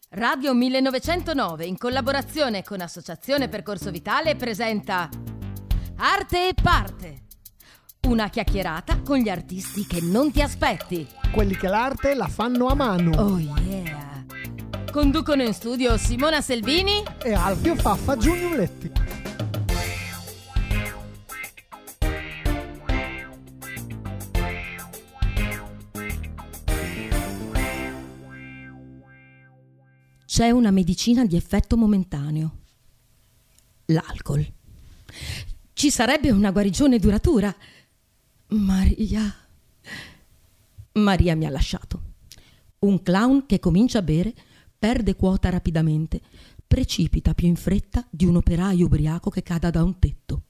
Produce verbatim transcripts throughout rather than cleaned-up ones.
Radio millenovecentonove, in collaborazione con Associazione Percorso Vitale, presenta Arte e Parte. Una chiacchierata con gli artisti che non ti aspetti. Quelli che l'arte la fanno a mano. Oh yeah! Conducono in studio Simona Selvini e Alfio Faffa Giugnuletti. C'è una medicina di effetto momentaneo: l'alcol. Ci sarebbe una guarigione duratura. Maria. Maria mi ha lasciato. Un clown che comincia a bere perde quota rapidamente, precipita più in fretta di un operaio ubriaco che cada da un tetto.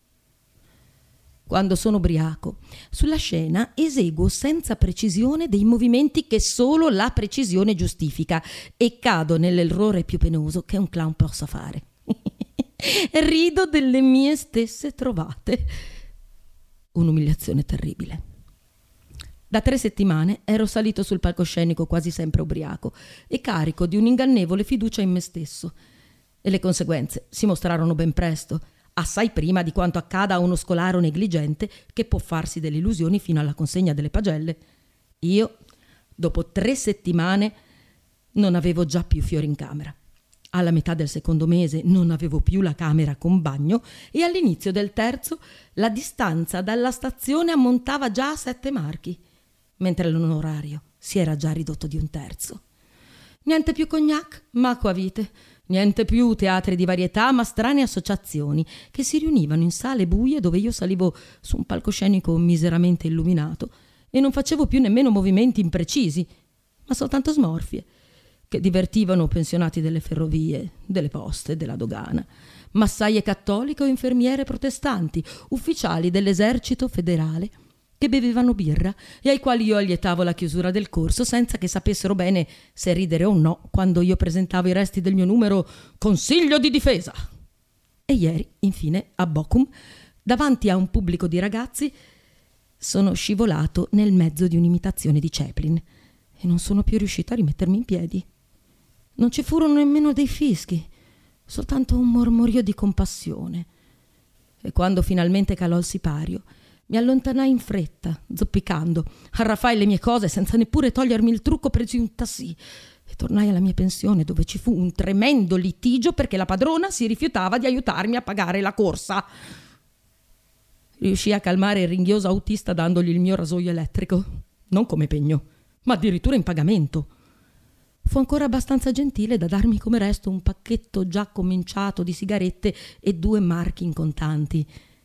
Quando sono ubriaco, sulla scena eseguo senza precisione dei movimenti che solo la precisione giustifica e cado nell'errore più penoso che un clown possa fare. Rido delle mie stesse trovate. Un'umiliazione terribile. Da tre settimane ero salito sul palcoscenico quasi sempre ubriaco e carico di un'ingannevole fiducia in me stesso. E le conseguenze si mostrarono ben presto, assai prima di quanto accada a uno scolaro negligente che può farsi delle illusioni fino alla consegna delle pagelle. Io, dopo tre settimane, non avevo già più fiori in camera. Alla metà del secondo mese non avevo più la camera con bagno e all'inizio del terzo la distanza dalla stazione ammontava già a sette marchi, mentre l'onorario si era già ridotto di un terzo. Niente più cognac, ma acquavite. Niente più teatri di varietà, ma strane associazioni che si riunivano in sale buie dove io salivo su un palcoscenico miseramente illuminato e non facevo più nemmeno movimenti imprecisi, ma soltanto smorfie, che divertivano pensionati delle ferrovie, delle poste, della dogana, massaie cattoliche o infermiere protestanti, ufficiali dell'esercito federale, che bevevano birra e ai quali io allietavo la chiusura del corso senza che sapessero bene se ridere o no quando io presentavo i resti del mio numero Consiglio di difesa. E ieri, infine, a Bochum, davanti a un pubblico di ragazzi, sono scivolato nel mezzo di un'imitazione di Chaplin e non sono più riuscito a rimettermi in piedi. Non ci furono nemmeno dei fischi, soltanto un mormorio di compassione. E quando finalmente calò il sipario, mi allontanai in fretta, zoppicando, arraffai le mie cose senza neppure togliermi il trucco, presi un tassì e tornai alla mia pensione, dove ci fu un tremendo litigio perché la padrona si rifiutava di aiutarmi a pagare la corsa. Riuscii a calmare il ringhioso autista dandogli il mio rasoio elettrico, non come pegno, ma addirittura in pagamento. Fu ancora abbastanza gentile da darmi come resto un pacchetto già cominciato di sigarette e due marchi in contanti.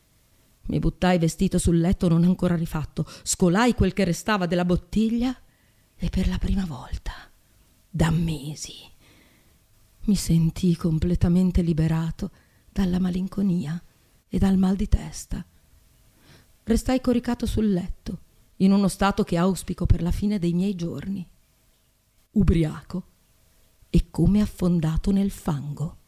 Mi buttai vestito sul letto non ancora rifatto, scolai quel che restava della bottiglia e per la prima volta, da mesi, mi sentii completamente liberato dalla malinconia e dal mal di testa. Restai coricato sul letto, in uno stato che auspico per la fine dei miei giorni, ubriaco e come affondato nel fango.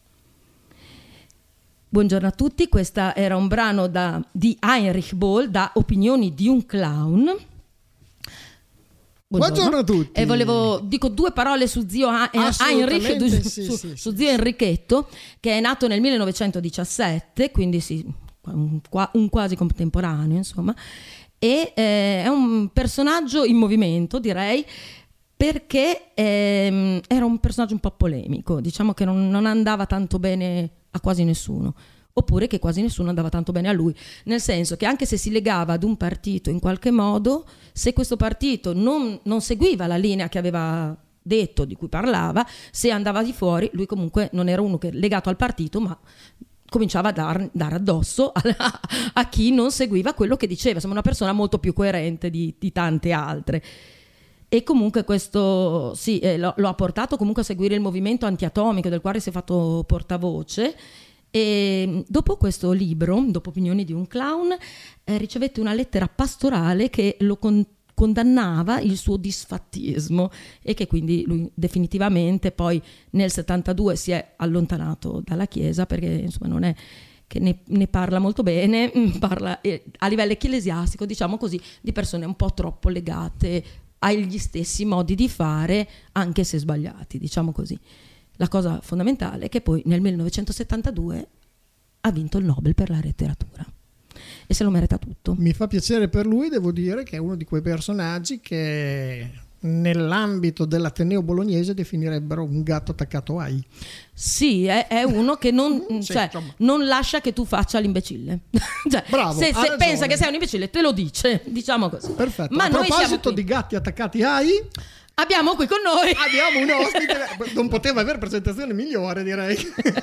Buongiorno a tutti, questo era un brano da, di Heinrich Böll, da Opinioni di un clown. Buongiorno, Buongiorno a tutti. E volevo, dico due parole su zio Heinrich, su, sì, su, sì, su sì, zio sì. Enrichetto, che è nato nel millenovecentodiciassette, quindi sì, un, un quasi contemporaneo, insomma, e eh, è un personaggio in movimento, direi, perché ehm, era un personaggio un po' polemico, diciamo che non, non andava tanto bene a quasi nessuno, oppure che quasi nessuno andava tanto bene a lui, nel senso che anche se si legava ad un partito in qualche modo, se questo partito non, non seguiva la linea che aveva detto, di cui parlava, se andava di fuori, lui comunque non era uno che legato al partito, ma cominciava a dar, dare addosso a, a chi non seguiva quello che diceva. Insomma, una persona molto più coerente di, di tante altre. E comunque questo sì, eh, lo, lo ha portato comunque a seguire il movimento antiatomico, del quale si è fatto portavoce. E dopo questo libro, dopo Opinioni di un clown, eh, ricevette una lettera pastorale che lo con- condannava il suo disfattismo e che quindi lui definitivamente poi nel settantadue si è allontanato dalla Chiesa, perché insomma non è che ne, ne parla molto bene, parla eh, a livello ecclesiastico, diciamo così, di persone un po' troppo legate ha gli stessi modi di fare, anche se sbagliati, diciamo così. La cosa fondamentale è che poi nel millenovecentosettantadue ha vinto il Nobel per la letteratura e se lo merita tutto. Mi fa piacere per lui, devo dire che è uno di quei personaggi che nell'ambito dell'Ateneo bolognese definirebbero un gatto attaccato ai. Sì, è, è uno che non, sì, cioè, non lascia che tu faccia l'imbecille. Cioè, bravo, se, se pensa che sei un imbecille te lo dice, diciamo così. Perfetto. Ma a noi proposito di gatti attaccati ai, abbiamo qui con noi abbiamo un ospite, non poteva avere presentazione migliore, direi.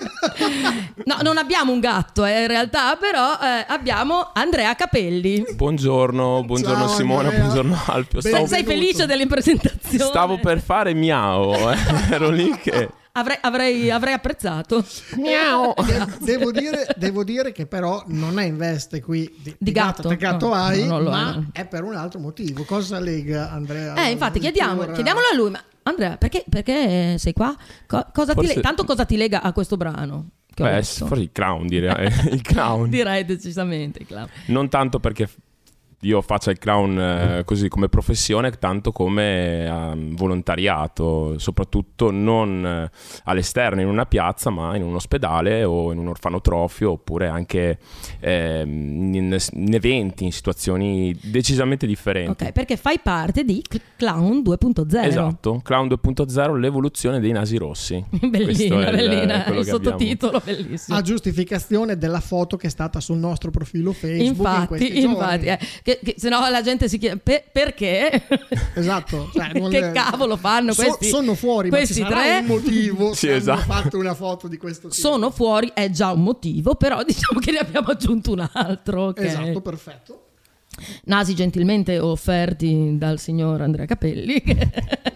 No, non abbiamo un gatto eh, in realtà, però eh, abbiamo Andrea Capelli. Buongiorno, buongiorno Ciao, Simona, Andrea. buongiorno Alpio. Stavo, Sei felice dell'impresentazione? stavo per fare miau, eh. ero lì che... Avrei, avrei, avrei apprezzato. Miau. Devo dire, devo dire che però non è in veste qui di, Di gatto. attaccato No, ai, no, no, no, ma no. è per un altro motivo. Cosa lega Andrea? Eh, infatti, chiediamo, Allora- chiediamolo a lui. Ma Andrea, perché, perché sei qua? Co- cosa ti Forse- le- tanto cosa ti lega a questo brano? Che ho Beh, letto? forse il clown, direi. Il clown. Direi decisamente il clown. Non tanto perché io faccia il clown eh, così come professione, tanto come eh, volontariato, soprattutto non eh, all'esterno in una piazza, ma in un ospedale o in un orfanotrofio, oppure anche eh, in, in eventi, in situazioni decisamente differenti. Ok, perché fai parte di C- Clown due punto zero. Esatto, Clown due punto zero, l'evoluzione dei nasi rossi. Questo Bellina, è il- bellina, quello il che sottotitolo bellissimo. A giustificazione della foto che è stata sul nostro profilo Facebook in questi Infatti, infatti, giorni. eh, che, che, se no la gente si chiede "Per- perché? Esatto, cioè, non Che le- cavolo fanno So- questi? sono fuori, questi ma ci sarà tre? un motivo Sì, se esatto. hanno fatto una foto di questo tipo. Sono fuori, è già un motivo, però diciamo che ne abbiamo aggiunto un altro. ok? Esatto, perfetto. Nasi gentilmente offerti dal signor Andrea Capelli che,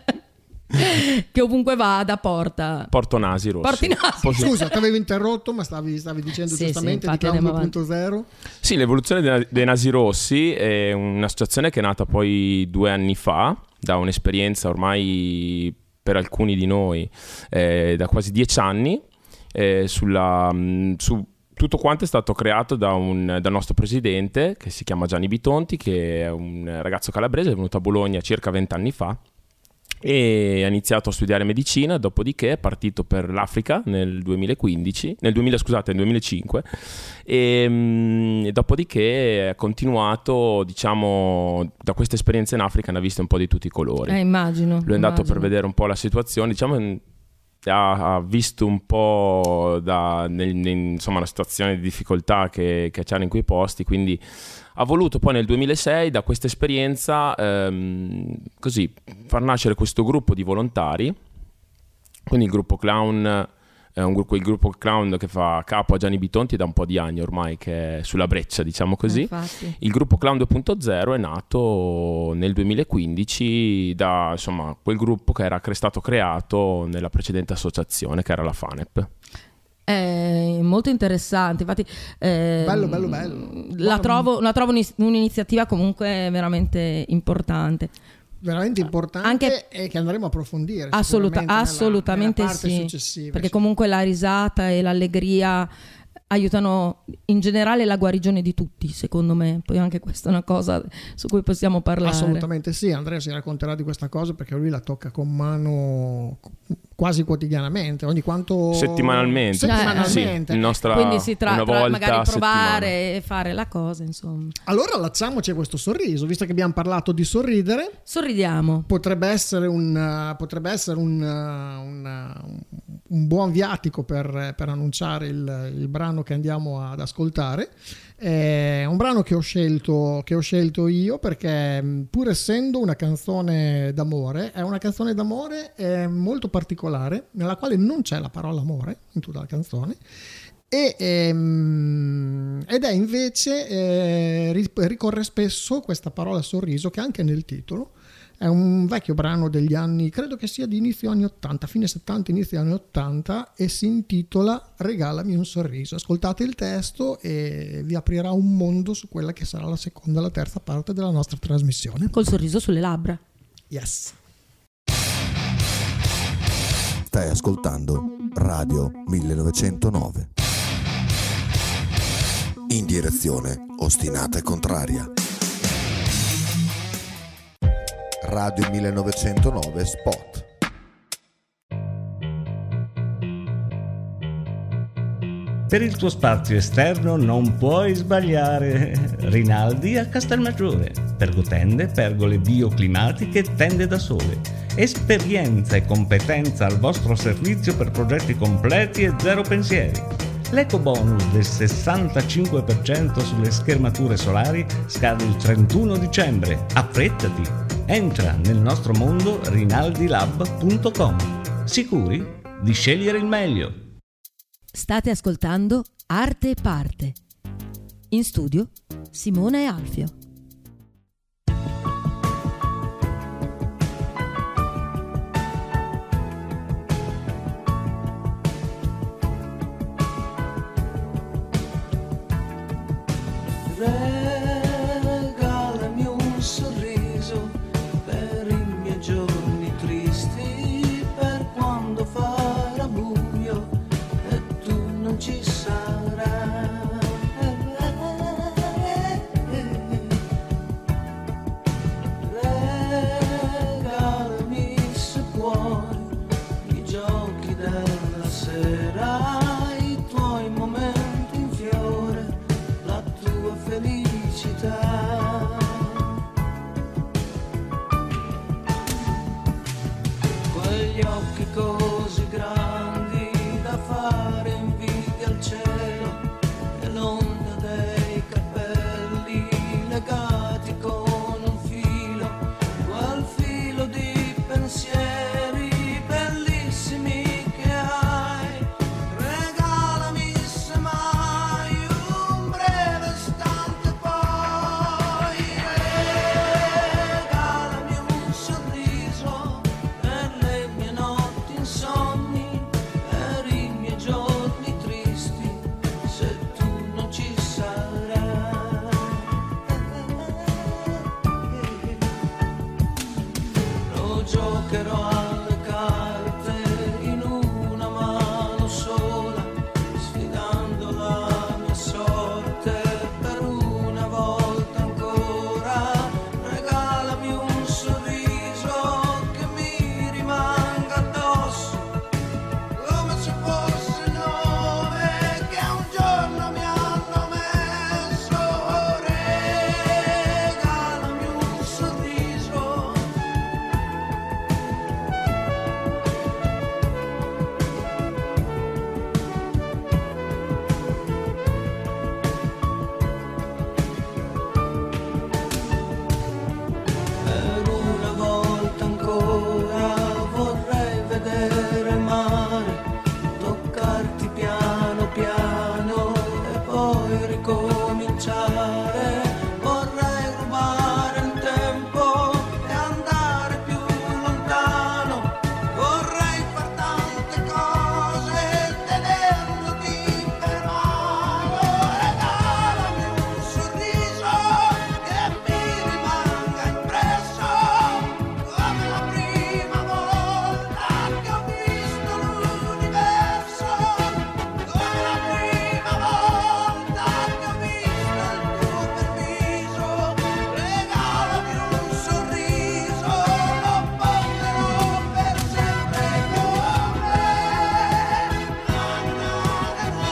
che ovunque vada porta Porto nasi rossi. porti nasi. Posso- Scusa, ti avevo interrotto, ma stavi, stavi dicendo Sì, giustamente sì, di infatti Clown andiamo due punto zero. Sì, l'evoluzione dei, dei nasi rossi è un'associazione che è nata poi due anni fa, da un'esperienza ormai per alcuni di noi eh, da quasi dieci anni, eh, sulla, mh, su tutto quanto è stato creato da un dal nostro presidente che si chiama Gianni Bitonti, che è un ragazzo calabrese, è venuto a Bologna circa vent'anni fa e ha iniziato a studiare medicina, dopodiché è partito per l'Africa nel duemilaquindici, nel duemila scusate, nel duemilacinque e, mh, e dopodiché ha continuato, diciamo, da questa esperienza in Africa ne ha viste un po' di tutti i colori. Eh, immagino. Lui è andato immagino. per vedere un po' la situazione, diciamo, ha, ha visto un po' da, nel, nel, insomma, la situazione di difficoltà che, che c'erano in quei posti, quindi ha voluto poi nel duemilasei da questa esperienza ehm, così far nascere questo gruppo di volontari, quindi il gruppo Clown è un gruppo, il gruppo Clown che fa capo a Gianni Bitonti da un po' di anni ormai, che è sulla breccia, diciamo così. Infatti. Il gruppo Clown due punto zero è nato nel duemilaquindici da, insomma, quel gruppo che era stato creato nella precedente associazione, che era la FANEP. È molto interessante, infatti ehm, Bello, bello, bello. La trovo, la trovo un'is- un'iniziativa comunque veramente importante. Veramente importante Anche- e che andremo a approfondire Assoluta- sicuramente nella- assolutamente nella parte sì, successiva. perché Sì. comunque la risata e l'allegria aiutano in generale la guarigione di tutti, secondo me. Poi anche questa è una cosa su cui possiamo parlare. Assolutamente sì, Andrea si racconterà di questa cosa perché lui la tocca con mano quasi quotidianamente, ogni quanto Settimanalmente. settimanalmente. Sì, il nostro Quindi si una tratta volta magari a provare settimana. e fare la cosa, insomma. Allora allacciamoci a questo sorriso, visto che abbiamo parlato di sorridere. Sorridiamo. Potrebbe essere un, uh, potrebbe essere un, uh, un, uh, un buon viatico per, per annunciare il, il brano che andiamo ad ascoltare. È un brano che ho scelto, che ho scelto io perché, pur essendo una canzone d'amore, è una canzone d'amore eh, molto particolare, nella quale non c'è la parola amore in tutta la canzone. E, ehm, ed è invece eh, ricorre spesso questa parola sorriso, che anche nel titolo. È un vecchio brano degli anni, credo che sia di inizio anni ottanta, fine settanta, inizio anni ottanta, e si intitola Regalami un sorriso. Ascoltate il testo e vi aprirà un mondo su quella che sarà la seconda e la terza parte della nostra trasmissione. Col sorriso sulle labbra. Yes. Stai ascoltando Radio millenovecentonove. In direzione ostinata e contraria. Radio millenovecentonove Spot. Per il tuo spazio esterno non puoi sbagliare. Rinaldi a Castelmaggiore. Pergotende, pergole bioclimatiche, tende da sole. Esperienza e competenza al vostro servizio per progetti completi e zero pensieri. L'eco bonus del sessantacinque per cento sulle schermature solari scade il trentuno dicembre. Affrettati! Entra nel nostro mondo rinaldilab punto com. Sicuri di scegliere il meglio. State ascoltando Arte e Parte. In studio Simona e Alfio. Regalami un sorriso per i miei giorni tristi, per quando farà buio e tu non ci sarai. Regalami, se puoi, i giochi della sera, i tuoi momenti in fiore, la tua felicità. Quegli occhi così grandi da fare invidia al cielo, e l'onda dei capelli legati con un filo, quel filo di pensieri bellissimi che hai. Regalami semmai un breve istante, poi regalami un sorriso per le mie notti insonni, per i miei giorni tristi, se tu non ci sarai. Lo giocherò alle carte in una mano sola, sfidando la mia sorte per una volta ancora. Regalami un sorriso che mi rimanga addosso, come se fosse il nome che un giorno mi hanno messo. Regalami un sorriso. Per una volta ancora vorrei vedere il mare, toccarti piano piano e poi ricominciare. Vorrei rubare il tempo e andare più lontano. Vorrei far tante cose tenendoti per mano. Regalami un sorriso che mi rimanga impresso, come la prima volta che ho visto l'universo, come la prima volta che ho visto il tuo perviso. Regalami un sorriso, lo porterò per sempre con me. Na, na, na, na.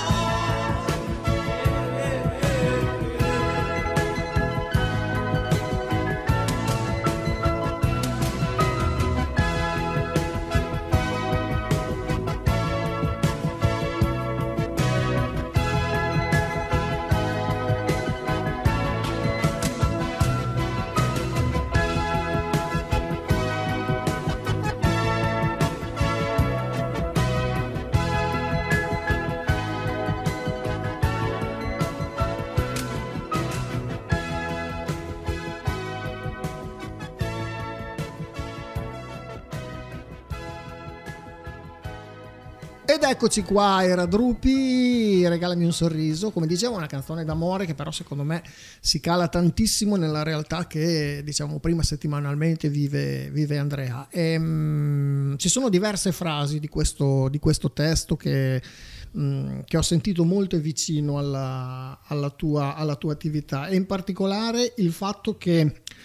Ed eccoci qua, era Drupi, Regalami un sorriso, come dicevo una canzone d'amore che però secondo me si cala tantissimo nella realtà che diciamo prima settimanalmente vive, vive Andrea. E, mh, ci sono diverse frasi di questo, di questo testo che, mh, che ho sentito molto vicino alla, alla, tua, alla tua attività, e in particolare il fatto che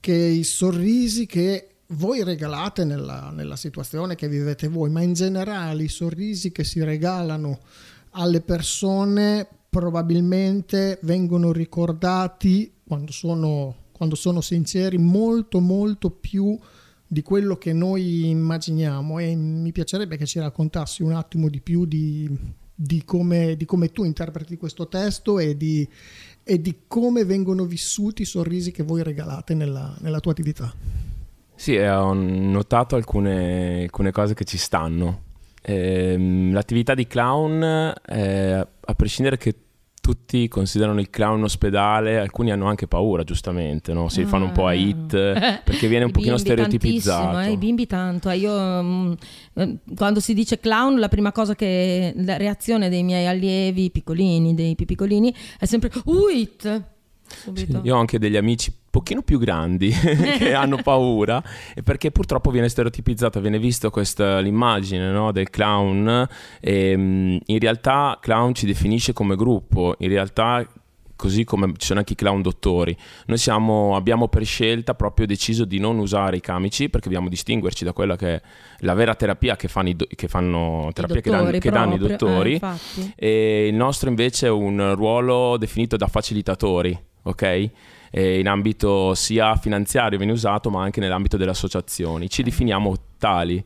che i sorrisi che voi regalate nella, nella situazione che vivete voi, ma in generale i sorrisi che si regalano alle persone probabilmente vengono ricordati quando sono, quando sono sinceri molto molto più di quello che noi immaginiamo, e mi piacerebbe che ci raccontassi un attimo di più di, di, come, di come tu interpreti questo testo e di, e di come vengono vissuti i sorrisi che voi regalate nella, nella tua attività. Sì, ho notato alcune, alcune cose che ci stanno. Eh, l'attività di clown, eh, a prescindere che tutti considerano il clown ospedale, alcuni hanno anche paura, giustamente, no? Si ah, fanno un po' a hit perché viene un pochino stereotipizzato. Eh, I bimbi tanto. Eh, io mh, quando si dice clown, la prima cosa che la reazione dei miei allievi piccolini, dei più piccolini, è sempre uh, it. Sì, io ho anche degli amici un pochino più grandi che hanno paura, e perché purtroppo viene stereotipizzata, viene visto questa l'immagine, no, del clown, e in realtà clown ci definisce come gruppo, in realtà così come ci sono anche i clown dottori. Noi siamo, abbiamo per scelta proprio deciso di non usare i camici, perché dobbiamo distinguerci da quella che è la vera terapia che fanno, i do, che fanno terapia che danno, che danno i dottori, eh, e il nostro invece è un ruolo definito da facilitatori, ok? E in ambito sia finanziario viene usato, ma anche nell'ambito delle associazioni ci definiamo tali.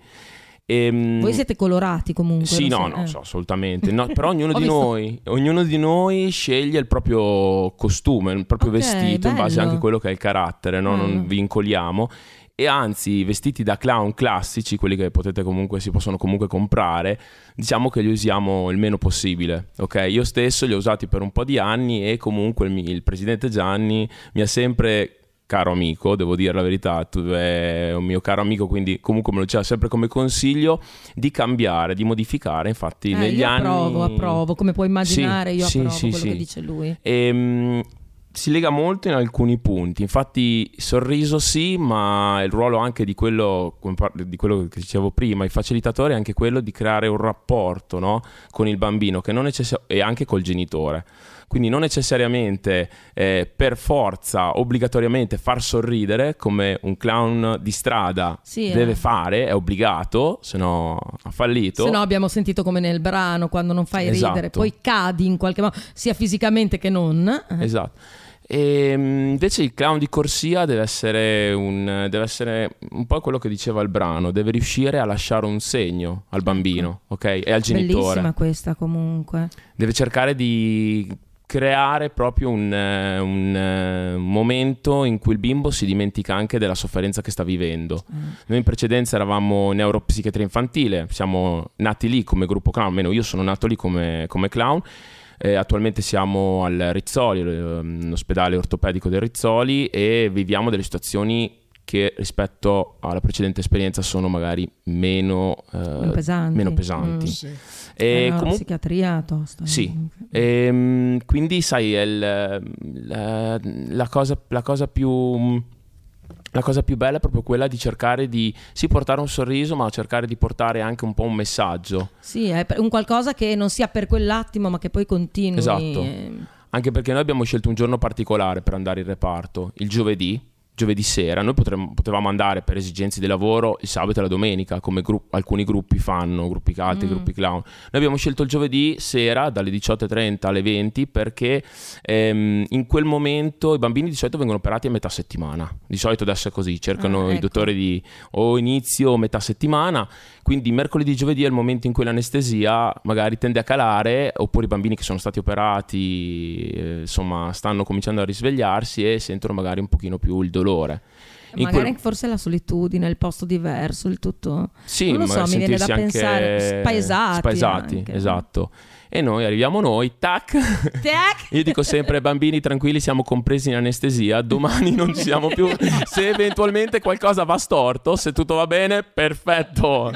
E, voi siete colorati comunque? Sì, no, so, no, eh. so, assolutamente. No, però ognuno di visto... noi, ognuno di noi sceglie il proprio costume, il proprio okay, vestito, bello. In base anche a quello che è il carattere, no? Mm. Non vincoliamo. E anzi, vestiti da clown classici, quelli che potete comunque, si possono comunque comprare, diciamo che li usiamo il meno possibile, ok? Io stesso li ho usati per un po' di anni, e comunque il, il presidente Gianni mi ha sempre, caro amico, devo dire la verità, tu è un mio caro amico, quindi comunque me lo diceva sempre come consiglio di cambiare, di modificare. Infatti eh, negli io anni approvo, approvo, come puoi immaginare, sì, io sì, approvo sì, quello sì. che dice lui. E, si lega molto in alcuni punti, infatti sorriso sì, ma il ruolo anche di quello, di quello che dicevo prima, il facilitatore, è anche quello di creare un rapporto, no? Con il bambino, che non necess- e anche col genitore. Quindi non necessariamente eh, per forza, obbligatoriamente far sorridere come un clown di strada sì, deve eh. fare, è obbligato, se no ha fallito. Se no abbiamo sentito come nel brano, quando non fai esatto. ridere, poi cadi in qualche modo, sia fisicamente che non. Esatto. E invece il clown di corsia deve essere un, deve essere un po' quello che diceva il brano, deve riuscire a lasciare un segno al bambino, ok? E al genitore. Bellissima questa comunque. Deve cercare di creare proprio un, un, un momento in cui il bimbo si dimentica anche della sofferenza che sta vivendo. Mm. Noi in precedenza eravamo neuropsichiatria infantile, siamo nati lì come gruppo clown, almeno io sono nato lì come, come clown. Eh, attualmente siamo al Rizzoli, l'ospedale ortopedico del Rizzoli, e viviamo delle situazioni che rispetto alla precedente esperienza sono magari meno, eh, meno pesanti, meno pesanti. Mm. Sì. E comunque psichiatria tosta. Sì, e, quindi sai è il, la, la, cosa, la cosa più la cosa più bella è proprio quella di cercare di sì portare un sorriso, ma cercare di portare anche un po' un messaggio. Sì, è un qualcosa che non sia per quell'attimo, ma che poi continui. Esatto, anche perché noi abbiamo scelto un giorno particolare per andare in reparto, il giovedì. Giovedì sera, noi potremmo, potevamo andare per esigenze di lavoro il sabato e la domenica, come gru- alcuni gruppi fanno, gruppi calti, mm. gruppi clown. Noi abbiamo scelto il giovedì sera dalle diciotto e trenta alle venti perché ehm, in quel momento i bambini di solito vengono operati a metà settimana. Di solito adesso è così, cercano ah, ecco. i dottori di o inizio o metà settimana, quindi mercoledì e giovedì è il momento in cui l'anestesia magari tende a calare, oppure i bambini che sono stati operati eh, insomma stanno cominciando a risvegliarsi e sentono magari un pochino più il dolore. In magari quel... forse la solitudine, il posto diverso, il tutto. Sì, non lo so, mi viene da pensare spaesati, spaesati anche. Esatto. E noi arriviamo noi, tac. tac. Io dico sempre ai bambini tranquilli, siamo compresi in anestesia, domani non ci siamo più. Se eventualmente qualcosa va storto, se tutto va bene, perfetto.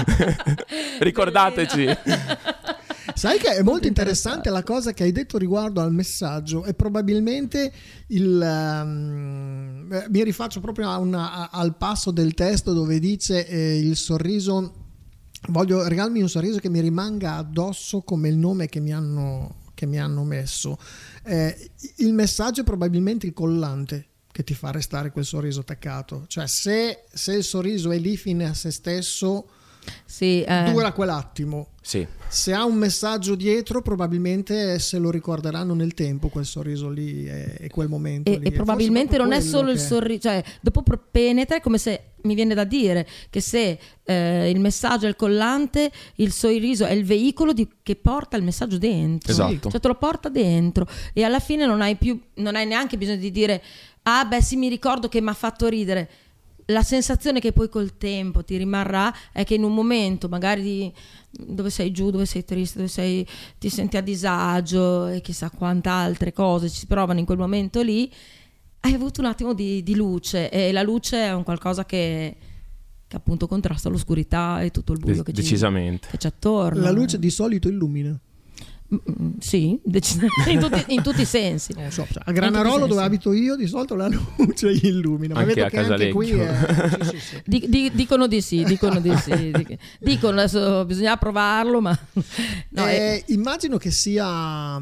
Ricordateci. Sai che è molto interessante la cosa che hai detto riguardo al messaggio, e probabilmente il, um, mi rifaccio proprio a una, a, al passo del testo dove dice eh, il sorriso, voglio regalarmi un sorriso che mi rimanga addosso come il nome che mi hanno, che mi hanno messo. Eh, il messaggio è probabilmente il collante che ti fa restare quel sorriso attaccato. Cioè se, se il sorriso è lì fine a se stesso, sì, eh. dura quell'attimo. Sì. Se ha un messaggio dietro, probabilmente se lo ricorderanno nel tempo quel sorriso lì e, e quel momento e, lì. e probabilmente non è solo il che... sorriso, cioè dopo penetra, è come se, mi viene da dire che se eh, il messaggio è il collante, il sorriso è il veicolo di, che porta il messaggio dentro. Esatto. Cioè te lo porta dentro e alla fine non hai più, non hai neanche bisogno di dire ah beh sì, mi ricordo che mi ha fatto ridere. La sensazione che poi col tempo ti rimarrà è che in un momento magari di, dove sei giù, dove sei triste, dove sei, ti senti a disagio e chissà quante altre cose ci si provano in quel momento lì, hai avuto un attimo di, di luce, e la luce è un qualcosa che, che appunto contrasta l'oscurità e tutto il buio De- che, decisamente. Ci, che c'è attorno. La luce di solito illumina. Mm, sì, decisamente, in, tutti, in tutti i sensi. Non so, a Granarolo, dove abito io, di solito la luce illumina, ma Anche vedo a che anche qui è... sì, sì, sì. Di, di, dicono di sì, dicono di sì. Dicono, adesso bisogna provarlo, ma no, eh, è... immagino che sia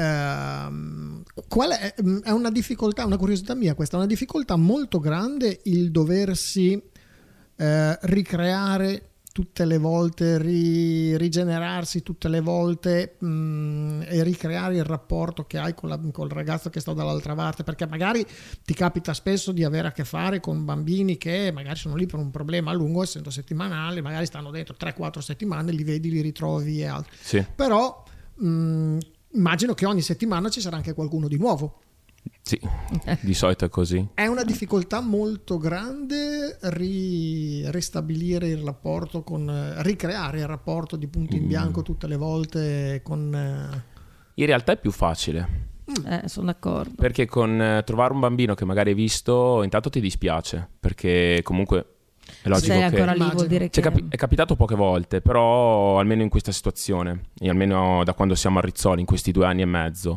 ehm, qual è, è una difficoltà, una curiosità mia questa, una difficoltà molto grande il doversi eh, ricreare tutte le volte, ri, rigenerarsi tutte le volte mh, e ricreare il rapporto che hai con la, col ragazzo che sta dall'altra parte, perché magari ti capita spesso di avere a che fare con bambini che magari sono lì per un problema a lungo, essendo settimanale, magari stanno dentro tre quattro settimane, li vedi, li ritrovi e altro. Sì. Però mh, immagino che ogni settimana ci sarà anche qualcuno di nuovo. Sì, di solito è così. È una difficoltà molto grande ri, ristabilire il rapporto con, ricreare il rapporto di punto in bianco tutte le volte con... In realtà è più facile. eh, sono d'accordo. Perché con eh, trovare un bambino che magari hai visto, intanto ti dispiace, perché comunque è logico sei che... ancora lì, vuol dire C'è che capi- è capitato poche volte, però almeno in questa situazione, e almeno da quando siamo a Rizzoli, in questi due anni e mezzo.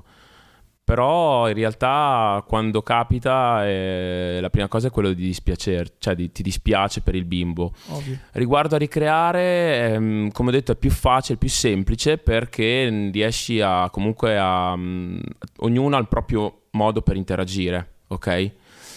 Però in realtà quando capita eh, la prima cosa è quello di dispiacere, cioè di, ti dispiace per il bimbo. Ovvio. Riguardo a ricreare, ehm, come ho detto, è più facile, più semplice, perché riesci a comunque a um, ognuno ha il proprio modo per interagire, ok?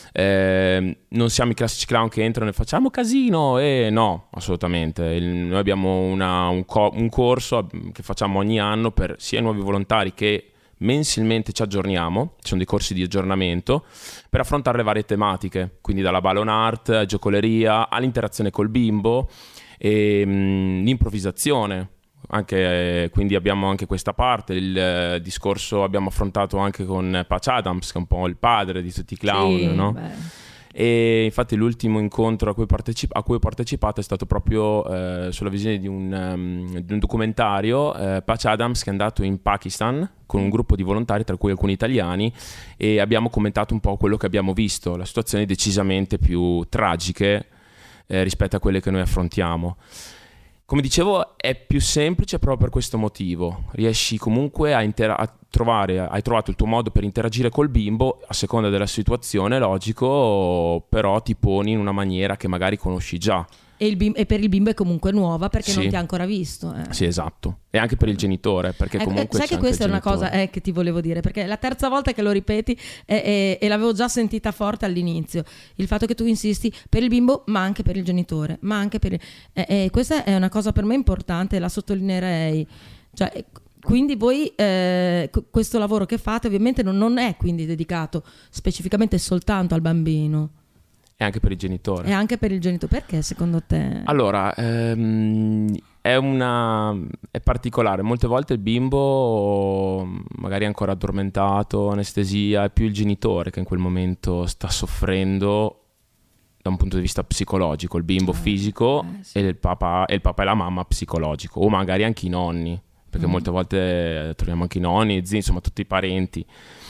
Eh, non siamo i classici clown che entrano e facciamo casino, e no, assolutamente. Il, noi abbiamo una, un, co- un corso che facciamo ogni anno per sia i nuovi volontari che mensilmente ci aggiorniamo, ci sono dei corsi di aggiornamento per affrontare le varie tematiche, quindi dalla balloon art, giocoleria, all'interazione col bimbo e mh, l'improvvisazione. Anche, eh, quindi abbiamo anche questa parte, il eh, discorso abbiamo affrontato anche con Patch Adams, che è un po' il padre di tutti i clown, sì, no? beh. E infatti l'ultimo incontro a cui, partecip- a cui ho partecipato è stato proprio eh, sulla visione di un, um, di un documentario, eh, Patch Adams, che è andato in Pakistan con un gruppo di volontari, tra cui alcuni italiani, e abbiamo commentato un po' quello che abbiamo visto, la situazione decisamente più tragiche eh, rispetto a quelle che noi affrontiamo. Come dicevo, è più semplice proprio per questo motivo. Riesci comunque a, intera- a trovare, hai trovato il tuo modo per interagire col bimbo, a seconda della situazione, logico, però ti poni in una maniera che magari conosci già. E, il bimbo, e per il bimbo è comunque nuova, perché Sì. non ti ha ancora visto. Eh. Sì, esatto. E anche per il genitore, perché Ecco, comunque sai c'è che questa è anche una il genitore. cosa eh, che ti volevo dire, perché è la terza volta che lo ripeti e, e, e l'avevo già sentita forte all'inizio, il fatto che tu insisti per il bimbo ma anche per il genitore, ma anche per il... eh, eh, questa è una cosa per me importante, la sottolineerei, cioè, quindi voi eh, questo lavoro che fate ovviamente non, non è quindi dedicato specificamente soltanto al bambino, E anche per il genitore. è anche per il genitore. Perché secondo te? Allora, ehm, è una è particolare. Molte volte il bimbo magari è ancora addormentato, anestesia, è più il genitore che in quel momento sta soffrendo da un punto di vista psicologico, il bimbo Ah, fisico eh, sì. e il papà e il papà e la mamma psicologico, o magari anche i nonni, perché Mm. molte volte troviamo anche i nonni, i zii, insomma tutti i parenti.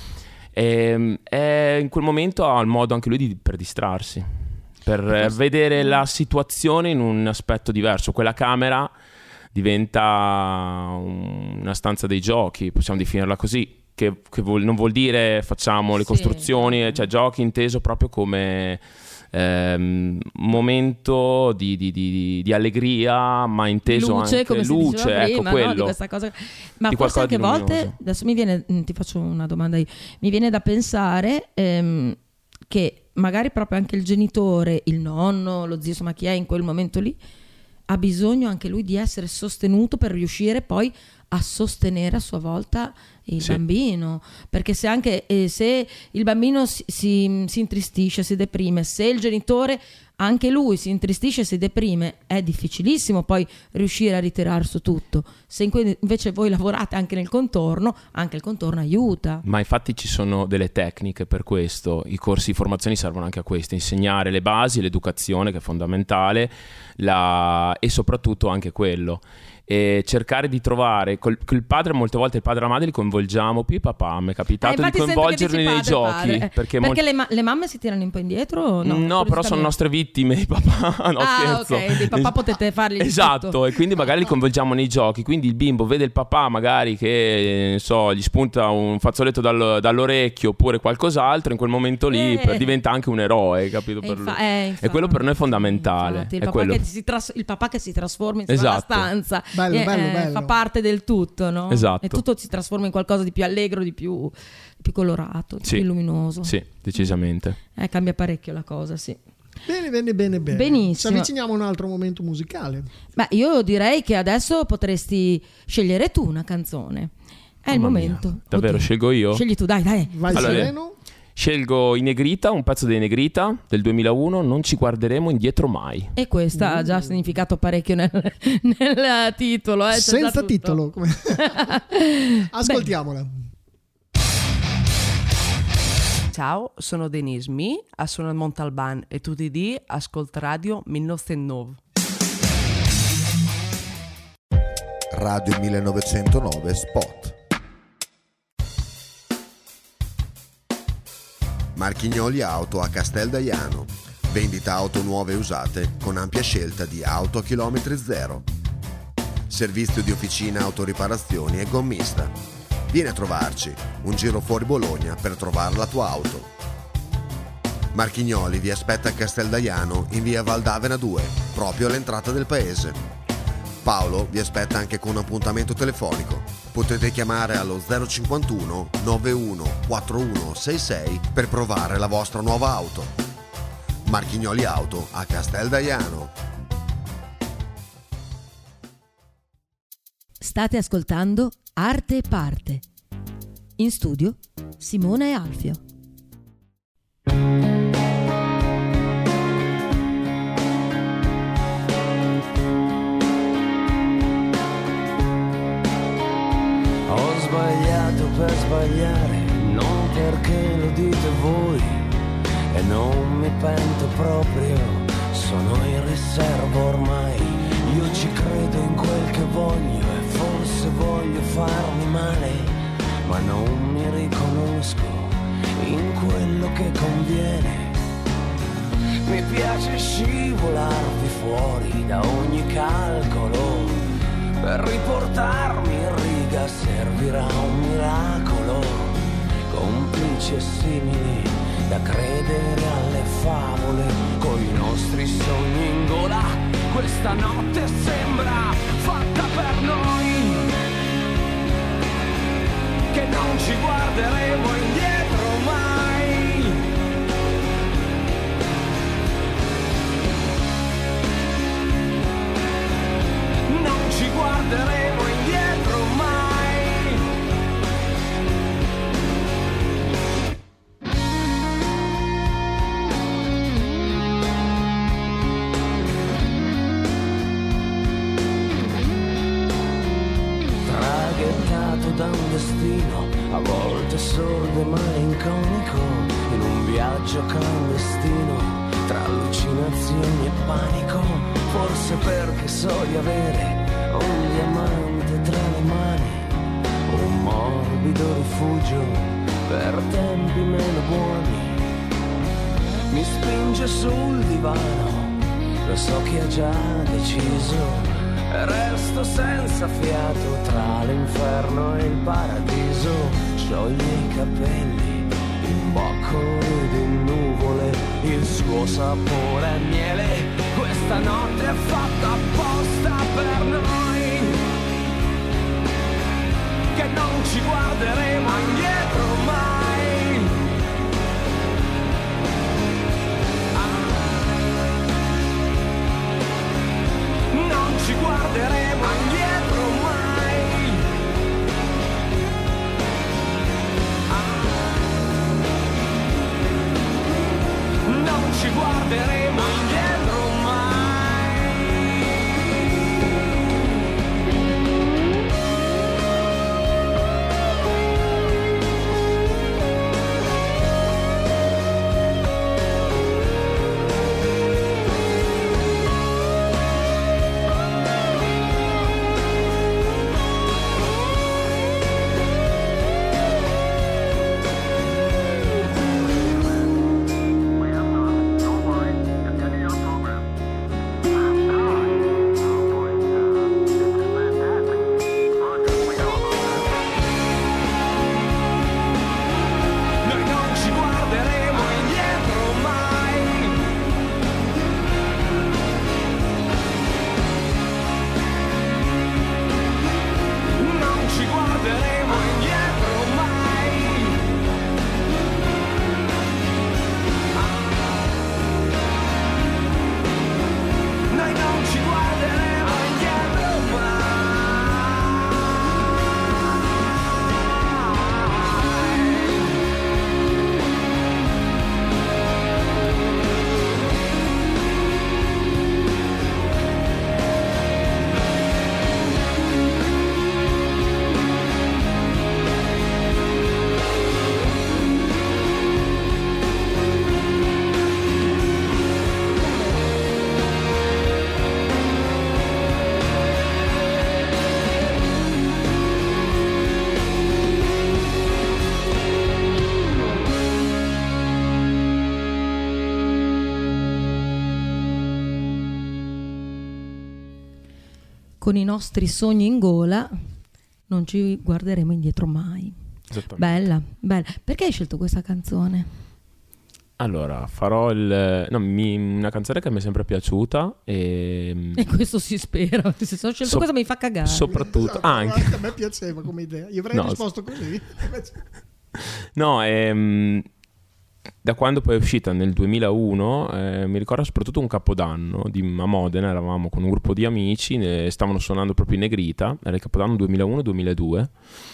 E, e in quel momento ha il modo anche lui di, per distrarsi, per eh, vedere la situazione in un aspetto diverso. Quella camera diventa un- una stanza dei giochi, possiamo definirla così, che, che vuol- non vuol dire facciamo le Sì, costruzioni, esatto. cioè giochi inteso proprio come ehm, momento di, di- di- di allegria, ma inteso luce, anche come si luce, diceva ecco prima, no? Di quello. questa cosa. Ma Di forse qualcosa anche di a volte, luminoso. adesso mi viene, mm, ti faccio una domanda io, mi viene da pensare ehm, che magari proprio anche il genitore, il nonno, lo zio, insomma chi è in quel momento lì, ha bisogno anche lui di essere sostenuto per riuscire poi a sostenere a sua volta il Sì. bambino, perché se anche eh, se il bambino si, si, si intristisce, si deprime, se il genitore anche lui si intristisce e si deprime, è difficilissimo poi riuscire a ritirare su tutto. Se in que- invece voi lavorate anche nel contorno, anche il contorno aiuta. Ma infatti ci sono delle tecniche per questo, i corsi di formazione servono anche a questo, insegnare le basi, l'educazione che è fondamentale, la... e soprattutto anche quello. E cercare di trovare col, col padre, molte volte il padre e la madre li coinvolgiamo più, papà mi è capitato Eh, di infatti sento che coinvolgerli dici nei padre, giochi padre. Eh, perché, perché molti- le, ma- le mamme si tirano un po' indietro? No, no, però sono nostre vittime i papà. No, Ah, scherzo. ok, dei papà potete fargli di esatto, tutto. e quindi magari li coinvolgiamo nei giochi, quindi il bimbo vede il papà magari che eh, non so, gli spunta un fazzoletto dal- dall'orecchio oppure qualcos'altro, in quel momento lì Eh. per- diventa anche un eroe, capito? E Per infa- lui. eh, infatti, e quello per noi è fondamentale. infatti, il, è papà quello. che si tras- il papà che si trasforma insieme Esatto. alla stanza Bello, eh, bello, eh, bello. fa parte del tutto, no? Esatto. E tutto si trasforma in qualcosa di più allegro, di più, più colorato, di Sì. più luminoso. Sì, decisamente. Eh, cambia parecchio la cosa, sì. Bene, bene, bene, bene. Benissimo. Ci avviciniamo a un altro momento musicale. Beh, io direi che adesso potresti scegliere tu una canzone. È il Mamma mia. momento. Davvero, Oddio. scelgo io? Scegli tu, dai, dai. Vai Allora, sereno. Scelgo I Negrita, un pezzo dei Negrita del duemilauno, Non ci guarderemo indietro mai. E questa ha già significato parecchio nel, nel titolo. Eh, c'è già Senza tutto. titolo. come- Ascoltiamola. Ciao, sono Denise Mi, sono a Montalban e tu ti di Ascolta Radio millenovecentonove. Radio millenovecentonove Spot. Marchignoli Auto a Casteldaiano. Vendita auto nuove e usate con ampia scelta di auto a chilometri zero. Servizio di officina, autoriparazioni e gommista. Vieni a trovarci, un giro fuori Bologna per trovare la tua auto. Marchignoli vi aspetta a Casteldaiano in via Valdavena due, proprio all'entrata del paese. Paolo vi aspetta anche con un appuntamento telefonico. Potete chiamare allo zero cinquantuno novantuno quarantuno sessantasei per provare la vostra nuova auto. Marchignoli Auto a Casteldaiano. State ascoltando Arte e Parte. In studio Simona e Alfio. Ho sbagliato per sbagliare, non perché lo dite voi, e non mi pento proprio, sono in riserva ormai. Io ci credo in quel che voglio e forse voglio farmi male, ma non mi riconosco in quello che conviene. Mi piace scivolarvi fuori da ogni calcolo, per riportarmi in riga servirà un miracolo, complici e simili da credere alle favole, coi nostri sogni in gola, questa notte sembra fatta per noi, che non ci guarderemo indietro mai. Non ci guarderemo indietro mai. Traghettato da un destino, a volte sordo e malinconico, in un viaggio clandestino, tra allucinazioni e panico, forse perché so di avere un diamante tra le mani, un morbido rifugio per tempi meno buoni. Mi spinge sul divano, lo so che ha già deciso, e resto senza fiato tra l'inferno e il paradiso. Scioglie i capelli, imboccolo di nuvole, il suo sapore è miele, questa notte è fatta apposta per noi, che non ci guarderemo indietro mai. con i nostri sogni in gola, non ci guarderemo indietro mai. Bella, bella. Perché hai scelto questa canzone? Allora, farò il, no, mi, una canzone che mi è sempre piaciuta e, e questo si spera. Se ho scelto so, questa mi fa cagare. Soprattutto esatto, anche a me piaceva come idea. Io avrei no, risposto così. No, ehm, da quando poi è uscita nel duemilauno, eh, mi ricordo soprattutto un capodanno di, a Modena, eravamo con un gruppo di amici, ne, stavano suonando proprio in Negrita, era il capodanno duemilauno duemiladue.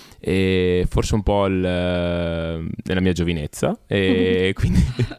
E forse un po' il, nella mia giovinezza e quindi,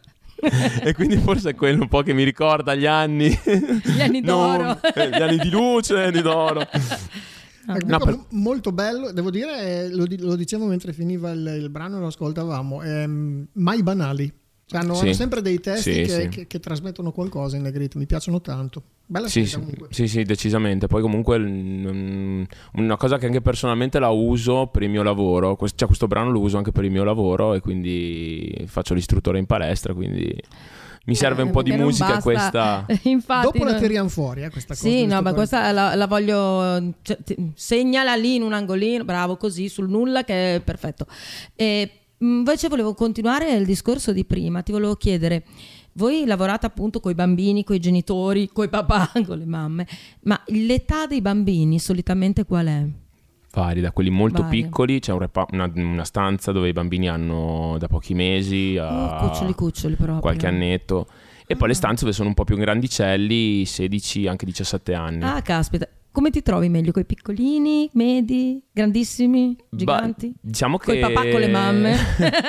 e quindi forse è quello un po' che mi ricorda gli anni gli anni d'oro non, eh, gli anni di luce, gli anni d'oro. Ah, no, per... molto bello, devo dire, lo, lo dicevo mentre finiva il, il brano e lo ascoltavamo, ehm, mai banali, cioè hanno, sì, hanno sempre dei testi sì, che, sì. Che, che trasmettono qualcosa in Negrita, mi piacciono tanto. Bella sì, scelta, sì, comunque. sì, sì, decisamente. Poi comunque um, una cosa che anche personalmente la uso per il mio lavoro, Quest- cioè questo brano lo uso anche per il mio lavoro e quindi faccio l'istruttore in palestra, quindi mi serve eh, un po' di musica questa. Infatti, dopo no. la tiriamo fuori eh, questa cosa. Sì, no, ma questa la, la voglio, cioè, segnala lì in un angolino, bravo, così sul nulla, che è perfetto. E invece volevo continuare il discorso di prima, ti volevo chiedere, voi lavorate appunto con i bambini, con i genitori, con i papà, con le mamme, ma l'età dei bambini solitamente qual è? Vari, da quelli molto Vari. piccoli c'è un repa- una, una stanza dove i bambini hanno da pochi mesi a oh, cuccioli cuccioli proprio. qualche annetto e ah. poi le stanze dove sono un po' più grandicelli, sedici, anche diciassette anni. Ah, caspita. Come ti trovi meglio? Con i piccolini, medi, grandissimi, giganti? Bah, diciamo che... Con i papà, con le mamme?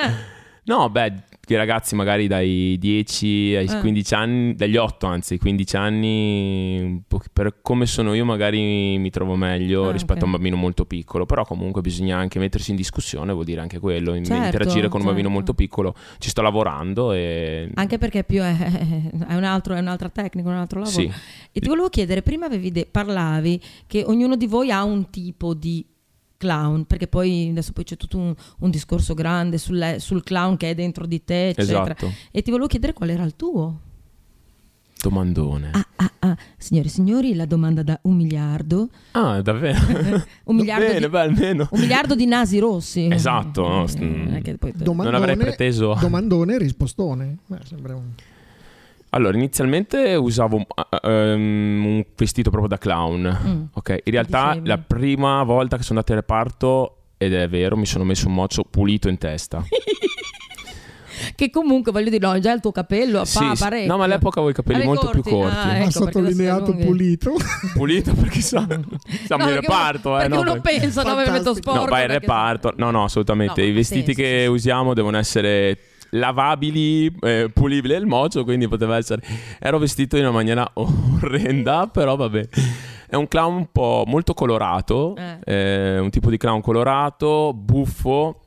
No, beh, i ragazzi magari dai dieci ai eh. quindici anni, dagli otto anzi ai quindici anni, un po' per come sono io magari mi trovo meglio ah, rispetto okay. a un bambino molto piccolo, però comunque bisogna anche mettersi in discussione, vuol dire anche quello, certo, interagire con un certo. bambino molto piccolo, ci sto lavorando e... Anche perché più è, è, un altro, è un'altra tecnica, un altro lavoro. Sì. E ti volevo chiedere, prima avevi de- parlavi che ognuno di voi ha un tipo di clown, perché poi adesso poi c'è tutto un, un discorso grande sul, sul clown che è dentro di te, eccetera. Esatto. E ti volevo chiedere qual era il tuo. Domandone. Ah, ah, ah. Signore e signori, la domanda da un miliardo. Ah, davvero? un, miliardo bene, di, beh, almeno. un miliardo di nasi rossi. Esatto. No? Eh, che poi... Domandone, non avrei preteso. Domandone e rispostone. Beh, sembra un... Allora, inizialmente usavo uh, um, un vestito proprio da clown. Mm. Ok, in realtà Dicevi. la prima volta che sono andato al reparto, ed è vero, mi sono messo un mocio pulito in testa. Che comunque voglio dire, no, già il tuo capello Sì, fa sì. parecchio. No, ma all'epoca avevo i capelli Avevi molto più corti. Ah, ha ecco, sottolineato perché pulito. Pulito perché sa, siamo No, in perché reparto. uno, eh, perché no, uno perché- pensa, no, mi metto Fantastico. sporco. No, vai in perché- reparto. No, no, assolutamente. No, I ma vestiti sì, che sì, sì. usiamo devono essere lavabili, eh, pulibili il mocio, quindi poteva essere... Ero vestito in una maniera orrenda, però vabbè. È un clown un po' molto colorato, Eh. eh, un tipo di clown colorato, buffo,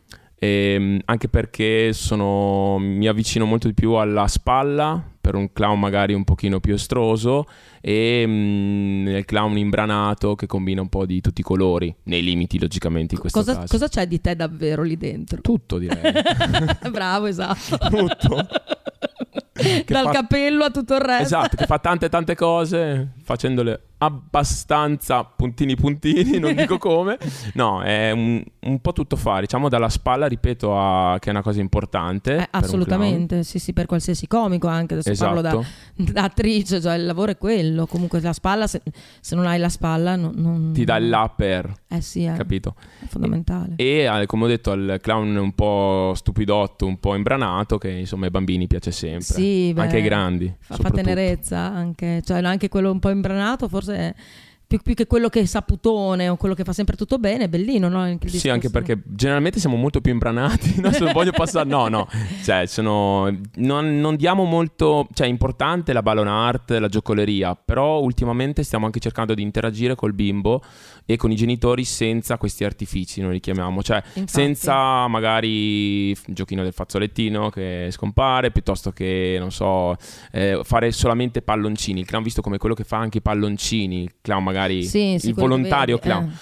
e anche perché sono, mi avvicino molto di più alla spalla per un clown magari un pochino più estroso e mh, il clown imbranato che combina un po' di tutti i colori, nei limiti logicamente in questo Cosa, caso. cosa c'è di te davvero lì dentro? Tutto, direi. Bravo, esatto. Tutto. Che Dal fa- capello a tutto il resto. Esatto, che fa tante tante cose facendole abbastanza puntini puntini, non dico come. No, è un, un po' tutto fare, diciamo dalla spalla, ripeto, a, che è una cosa importante. Eh, per un assolutamente, sì, sì, per qualsiasi comico anche. Adesso Esatto. parlo da, da attrice, cioè il lavoro è quello. Comunque la spalla, se, se non hai la spalla, non, non- clown. Ti dà il là per, Eh sì, è, capito? è fondamentale. E eh, come ho detto, al clown un po' stupidotto, un po' imbranato, che insomma ai bambini piace sempre. Sì, beh, anche ai grandi. Fa, fa soprattutto. tenerezza anche, cioè anche quello un po' imbranato, forse è più, più che quello che è saputone o quello che fa sempre tutto bene, è bellino, no? Anche il Sì, discorso- anche perché generalmente siamo molto più imbranati. No, se non voglio passare, no, no, cioè, sono, non, non diamo molto, cioè, è importante la balloon art, la giocoleria, però ultimamente stiamo anche cercando di interagire col bimbo e con i genitori senza questi artifici, noi li chiamiamo, cioè Infatti. senza magari il giochino del fazzolettino che scompare, piuttosto che, non so, eh, fare solamente palloncini. Il clown visto come quello che fa anche i palloncini, il clown magari Sì, sì, il quello che volontario vedi, clown. eh.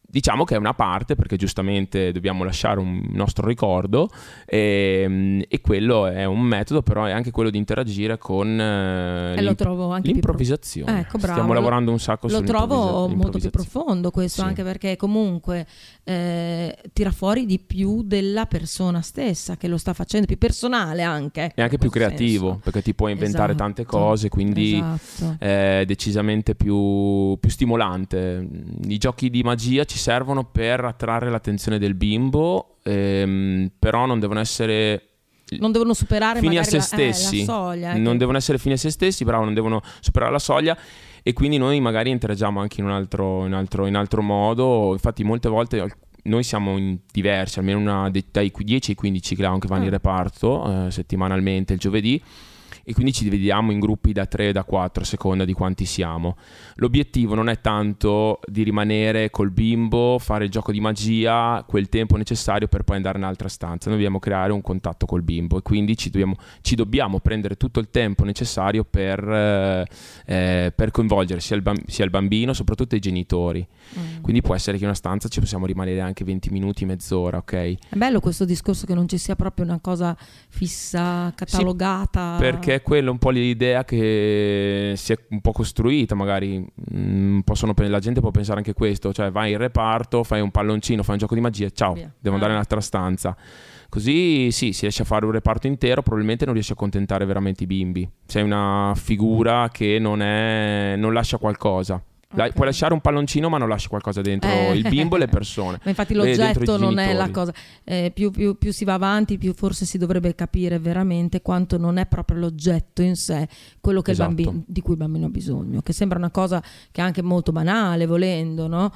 diciamo che è una parte, perché giustamente dobbiamo lasciare un nostro ricordo, e, e quello è un metodo, però è anche quello di interagire con eh, E lo trovo anche l'improvvisazione. Più pro- ecco, bravo. Stiamo lavorando un sacco Lo trovo molto più sull'improvvisazione. profondo questo, Sì. anche perché comunque eh, tira fuori di più della persona stessa che lo sta facendo, più personale anche. E anche in più questo creativo, senso. perché ti puoi inventare Esatto, tante cose, quindi esatto. è decisamente più, più stimolante. I giochi di magia ci servono per attrarre l'attenzione del bimbo, ehm, però non devono essere Non devono superare fini a magari se la, eh, la stessi, soglia. non ecco. devono essere fini a se stessi, però non devono superare la soglia, e quindi noi magari interagiamo anche in un altro, in altro, in altro modo. Infatti molte volte alc- noi siamo in diversi, almeno una de- dai dieci ai quindici clown che vanno Ah. in reparto eh, settimanalmente il giovedì, e quindi ci dividiamo in gruppi da tre, da quattro, a seconda di quanti siamo. L'obiettivo non è tanto di rimanere col bimbo, fare il gioco di magia quel tempo necessario per poi andare in un'altra stanza. Noi dobbiamo creare un contatto col bimbo, e quindi ci dobbiamo, ci dobbiamo prendere tutto il tempo necessario per, eh, eh, per coinvolgere sia il, bam- sia il bambino, soprattutto i genitori. Mm. Quindi può essere che in una stanza ci possiamo rimanere anche venti minuti, mezz'ora, ok? È bello questo discorso che non ci sia proprio una cosa fissa, catalogata. Perché è quello un po' l'idea che si è un po' costruita, magari mm, possono, la gente può pensare anche questo, cioè vai in reparto, fai un palloncino, fai un gioco di magia, ciao, Via. devo andare Ah. in un'altra stanza. Così sì, si riesce a fare un reparto intero, probabilmente non riesci a accontentare veramente i bimbi. Sei una figura che non è, non lascia qualcosa. La- Ok. Puoi lasciare un palloncino, ma non lasci qualcosa dentro Eh. il bimbo e le persone. Ma infatti E dentro l'oggetto i non è la genitori. cosa. Eh, più, più- più si va avanti, più forse si dovrebbe capire veramente quanto non è proprio l'oggetto in sé quello che il Esatto. bambino, di cui il bambino ha bisogno, che sembra una cosa che è anche molto banale, volendo, no?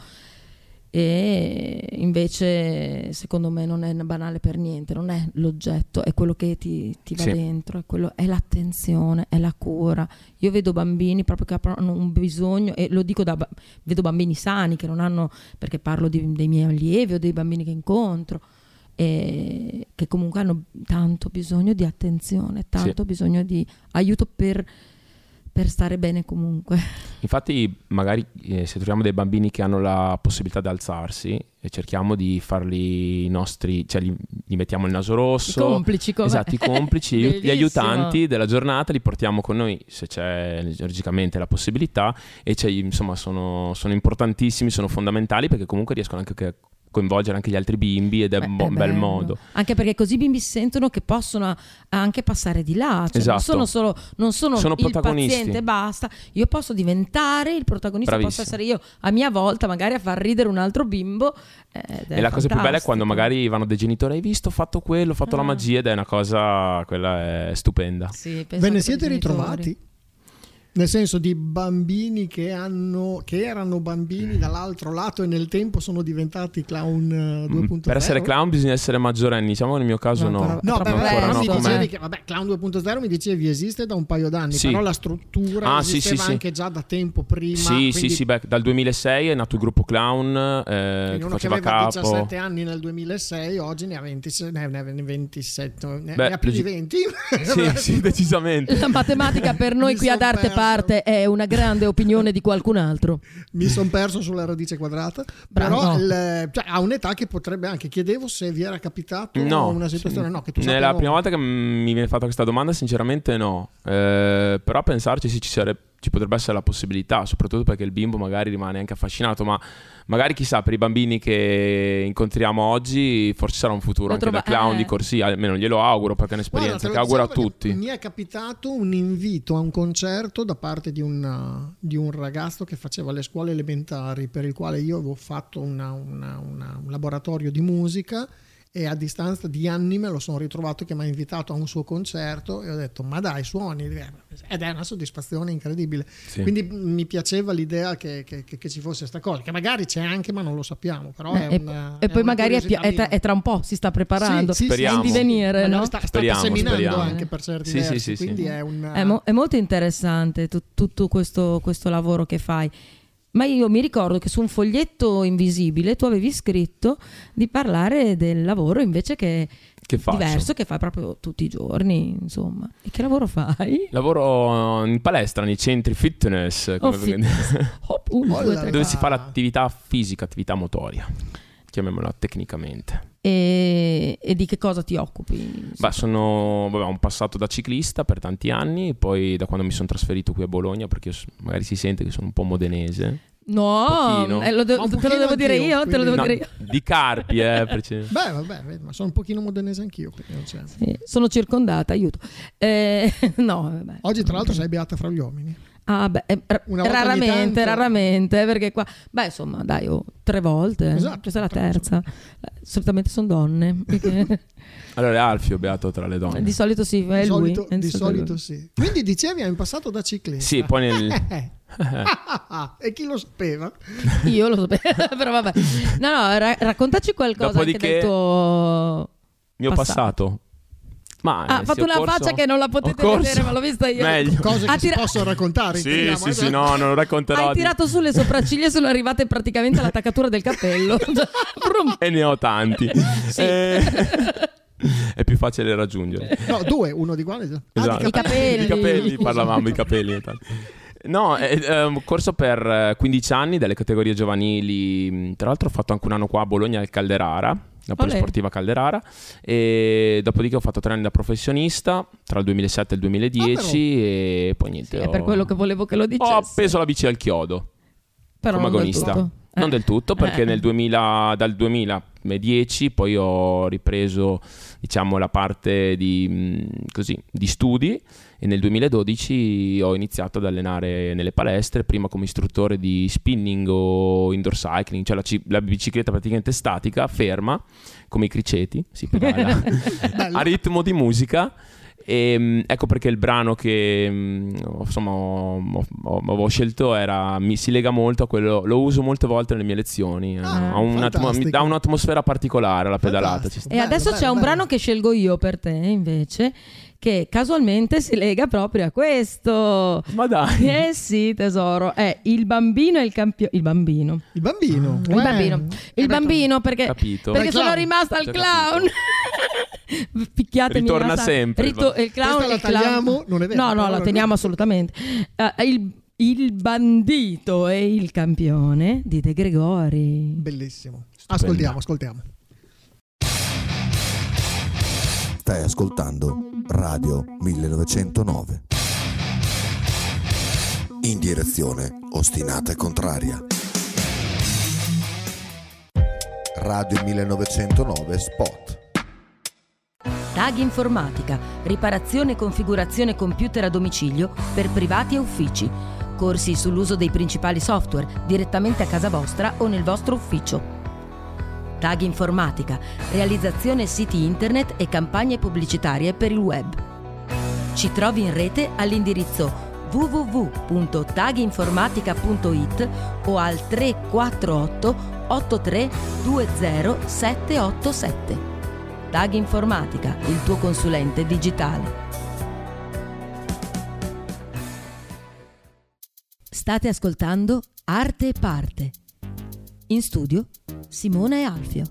E invece secondo me non è banale per niente, non è l'oggetto, è quello che ti, ti va Sì. dentro, è, quello, è l'attenzione, è la cura. Io vedo bambini proprio che hanno un bisogno, e lo dico da ba- vedo bambini sani che non hanno, perché parlo di- dei miei allievi o dei bambini che incontro, e che comunque hanno tanto bisogno di attenzione, tanto bisogno di aiuto per, per stare bene comunque. Infatti magari eh, se troviamo dei bambini che hanno la possibilità di alzarsi, e cerchiamo di farli i nostri, cioè gli, gli mettiamo il naso rosso, I complici, come- esatto, i complici, gli, aiut- gli Bellissimo. aiutanti della giornata, li portiamo con noi se c'è logicamente la possibilità, e c'è, insomma sono, sono importantissimi, sono fondamentali, perché comunque riescono anche a coinvolgere anche gli altri bimbi, ed è Beh, un bo- è un bel bello. modo. Anche perché così i bimbi sentono che possono anche passare di là, cioè Esatto. non sono solo non sono, Sono il protagonisti. paziente e basta, io posso diventare il protagonista, posso Bravissimo. essere io a mia volta magari a far ridere un altro bimbo, ed è E la cosa più bella è fantastico. quando magari vanno dei genitori, hai visto, ho fatto quello, ho fatto la Ah. magia, ed è una cosa, quella è stupenda. Sì, penso Ve ne anche siete per i genitori. ritrovati? Nel senso di bambini che hanno che erano bambini dall'altro lato e nel tempo sono diventati clown eh, due punto zero? Per essere clown bisogna essere maggiorenni, diciamo nel mio caso No, no. ancora- No, È beh, troppo vabbè, ancora però no, mi presto, com'è? dicevi che vabbè, Clown due punto zero mi dicevi esiste da un paio d'anni, Sì. però la struttura Ah, sì, esisteva sì, sì. anche già da tempo prima. Sì, quindi, sì, sì, beh, dal duemilasei è nato il gruppo clown, eh, quindi che uno che faceva aveva capo. diciassette anni nel duemilasei oggi ne ha ventisei, ne ne ha ventisette, ne, Beh, ne ha più di logi- venti. Sì, sì, decisamente. La matematica per noi Mi qui ad son Arte perso. Parte è una grande opinione di qualcun altro. Mi sono perso sulla radice quadrata, Bravo. però No. il- cioè, a un'età che potrebbe anche, chiedevo se vi era capitato No, una situazione no, che tu è sappia la no. prima volta che m- mi viene fatta questa domanda, sinceramente no. Eh, però a pensarci sì, ci, sarebbe, ci potrebbe essere la possibilità, soprattutto perché il bimbo magari rimane anche affascinato, ma magari chissà, per i bambini che incontriamo oggi forse sarà un futuro Lo anche trova- da clown eh. di corsia, almeno glielo auguro, perché è un'esperienza Guarda, te che lo auguro a dicevo perché tutti. Mi è capitato un invito a un concerto da parte di un, di un ragazzo che faceva le scuole elementari, per il quale io avevo fatto una- una- una- un laboratorio di musica, e a distanza di anni me lo sono ritrovato che mi ha invitato a un suo concerto e ho detto ma dai, suoni, ed è una soddisfazione incredibile. Sì. Quindi mi piaceva l'idea che, che- che- che ci fosse sta cosa, che magari c'è anche ma non lo sappiamo, però Eh, è e, una, e è poi una magari è, pi- curiosità è tra, mia. è tra un po' si sta preparando, Sì, sì, Speriamo. è in divenire, Magari no? sta, sta Speriamo, seminando speriamo. anche per certi Sì, sì, versi, sì, sì. quindi è un È, mo- è molto interessante tu- tutto questo, questo lavoro che fai. Ma io mi ricordo che su un foglietto invisibile tu avevi scritto di parlare del lavoro invece che, Che faccio? diverso, che fai proprio tutti i giorni, insomma. E che lavoro fai? Lavoro in palestra, nei centri fitness, Oh, come fitness. Hop, un, Oh due, là tre, dove là. si fa l'attività fisica, attività motoria, chiamiamola tecnicamente. E, e di che cosa ti occupi? Beh, sono, vabbè, ho un passato da ciclista per tanti anni, poi da quando mi sono trasferito qui a Bologna, perché io s- magari si sente che sono un po' modenese. No, pochino. eh, lo de- Ma un te lo pochino devo dire anch'io, io, te lo quindi- devo No, dire io. di Carpi, eh, perché- Beh, vabbè, vedi, ma sono un pochino modenese anch'io. quindi non c'è. Sì, sono circondata, aiuto. Eh, no, vabbè. Oggi, tra l'altro, sei beata fra gli uomini. Ah, beh, eh, ra- Una volta ogni raramente, tanto. raramente, eh, perché qua, beh, insomma, dai, oh, tre volte. eh. Esatto, Questa è la tre, terza. Eh, solitamente sono donne. perché- Allora è Alfio beato tra le donne. di solito sì, è Di lui. solito, è di solito lui. sì. Quindi dicevi hai in passato da ciclista. Sì, poi nel... E chi lo sapeva? Io lo sapevo, però vabbè. No, no, ra- raccontaci qualcosa anche Dopodiché- del tuo mio passato. passato. Ma Ah, ha eh, fatto sì, ho una corso- faccia che non la ho potete corso- vedere, ma l'ho vista io. Meglio. Cose che Ha si tira- possono raccontare. Sì, intendiamo, sì, eh? sì, no, non lo racconterò. Hai di- tirato su le sopracciglia e sono arrivate praticamente all'attaccatura del cappello. Brum. E ne ho tanti. Sì. Eh, È più facile raggiungere. No, due, uno di quali? Ah, Esatto. I capelli. I capelli, parlavamo, i capelli. intanto. No, è, è un corso per eh, quindici anni delle categorie giovanili. Tra l'altro ho fatto anche un anno qua a Bologna al Calderara, la Olè. Polisportiva Calderara, e dopodiché ho fatto tre anni da professionista tra il duemilasette e il duemiladieci e poi niente. Sì, è ho- per quello che volevo che lo dicessi. Ho appeso la bici al chiodo Però come non del agonista. tutto. Eh. Non del tutto, perché Eh. nel duemila, dal duemiladieci poi ho ripreso, diciamo, la parte di, mh, così, di studi, e nel duemiladodici ho iniziato ad allenare nelle palestre, prima come istruttore di spinning o indoor cycling, cioè la, ci- la bicicletta praticamente statica, ferma, come i criceti, si pedala a ritmo di musica. E mh, ecco perché il brano che mh, ho- insomma ho, ho- ho- avevo scelto era, mi si lega molto a quello, lo uso molte volte nelle mie lezioni. Ah, ha un atmo- mi fantastico. dà un'atmosfera particolare la pedalata. Ci sta. E Bello, adesso bello, c'è un bello. brano che scelgo io per te, invece, che casualmente si lega proprio a questo. Ma dai, Eh sì, tesoro, è Il bambino e il campione. Il bambino. Il bambino. Il Uè. bambino. Il Eh, bambino perché, Capito. perché Dai, sono clown. rimasta al Già clown. Picchiatemi. Ritorna basta. sempre. Rito- il clown, Questa la il clown- tagliamo? Non è vero, No, no, però- la teniamo assolutamente. Eh, il, il bandito e il campione di De Gregori. Bellissimo. Ascoltiamo, ascoltiamo. Stai ascoltando Radio millenovecentonove. In direzione ostinata e contraria. Radio millenovecentonove Spot. Tag Informatica, riparazione e configurazione computer a domicilio per privati e uffici. Corsi sull'uso dei principali software direttamente a casa vostra o nel vostro ufficio. Tag Informatica, realizzazione siti internet e campagne pubblicitarie per il web. Ci trovi in rete all'indirizzo w w w punto taginformatica punto i t o al tre quattro otto otto tre due zero sette otto sette. Tag Informatica, il tuo consulente digitale. State ascoltando Arte e Parte. In studio Simona e Alfio.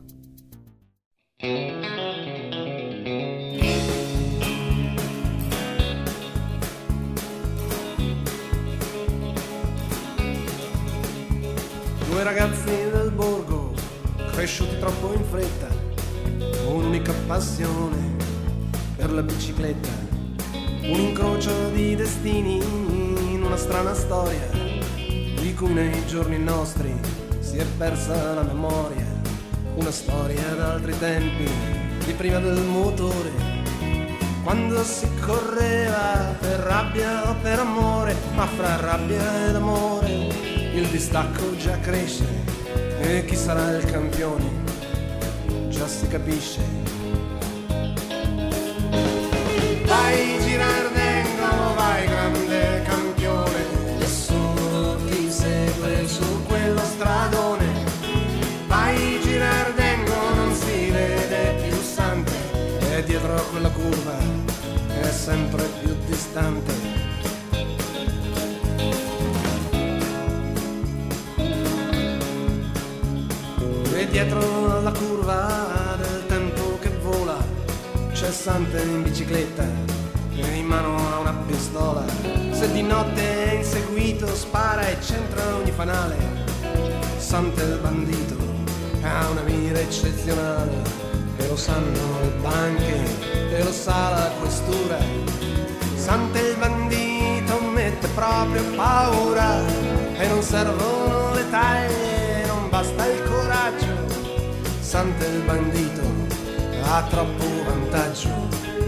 Due ragazzi del borgo, cresciuti troppo in fretta, un'unica passione per la bicicletta, un incrocio di destini in una strana storia, di cui nei giorni nostri si è persa la memoria, una storia d'altri tempi, di prima del motore, quando si correva per rabbia o per amore, ma fra rabbia ed amore il distacco già cresce e chi sarà il campione già si capisce. Vai Girardengo, vai grande campione, nessuno ti segue su quello stradone. Vai Girardengo, non si vede più sante, e dietro a quella curva è sempre più distante. E dietro la curva del tempo che vola c'è Sante in bicicletta e in mano ha una pistola. Se di notte è inseguito spara e centra ogni fanale. Sante il bandito ha una mira eccezionale e lo sanno le banche e lo sa la questura. Sante il bandito mette proprio paura e non servono le taglie, non basta il coraggio. Sante il bandito ha troppo vantaggio.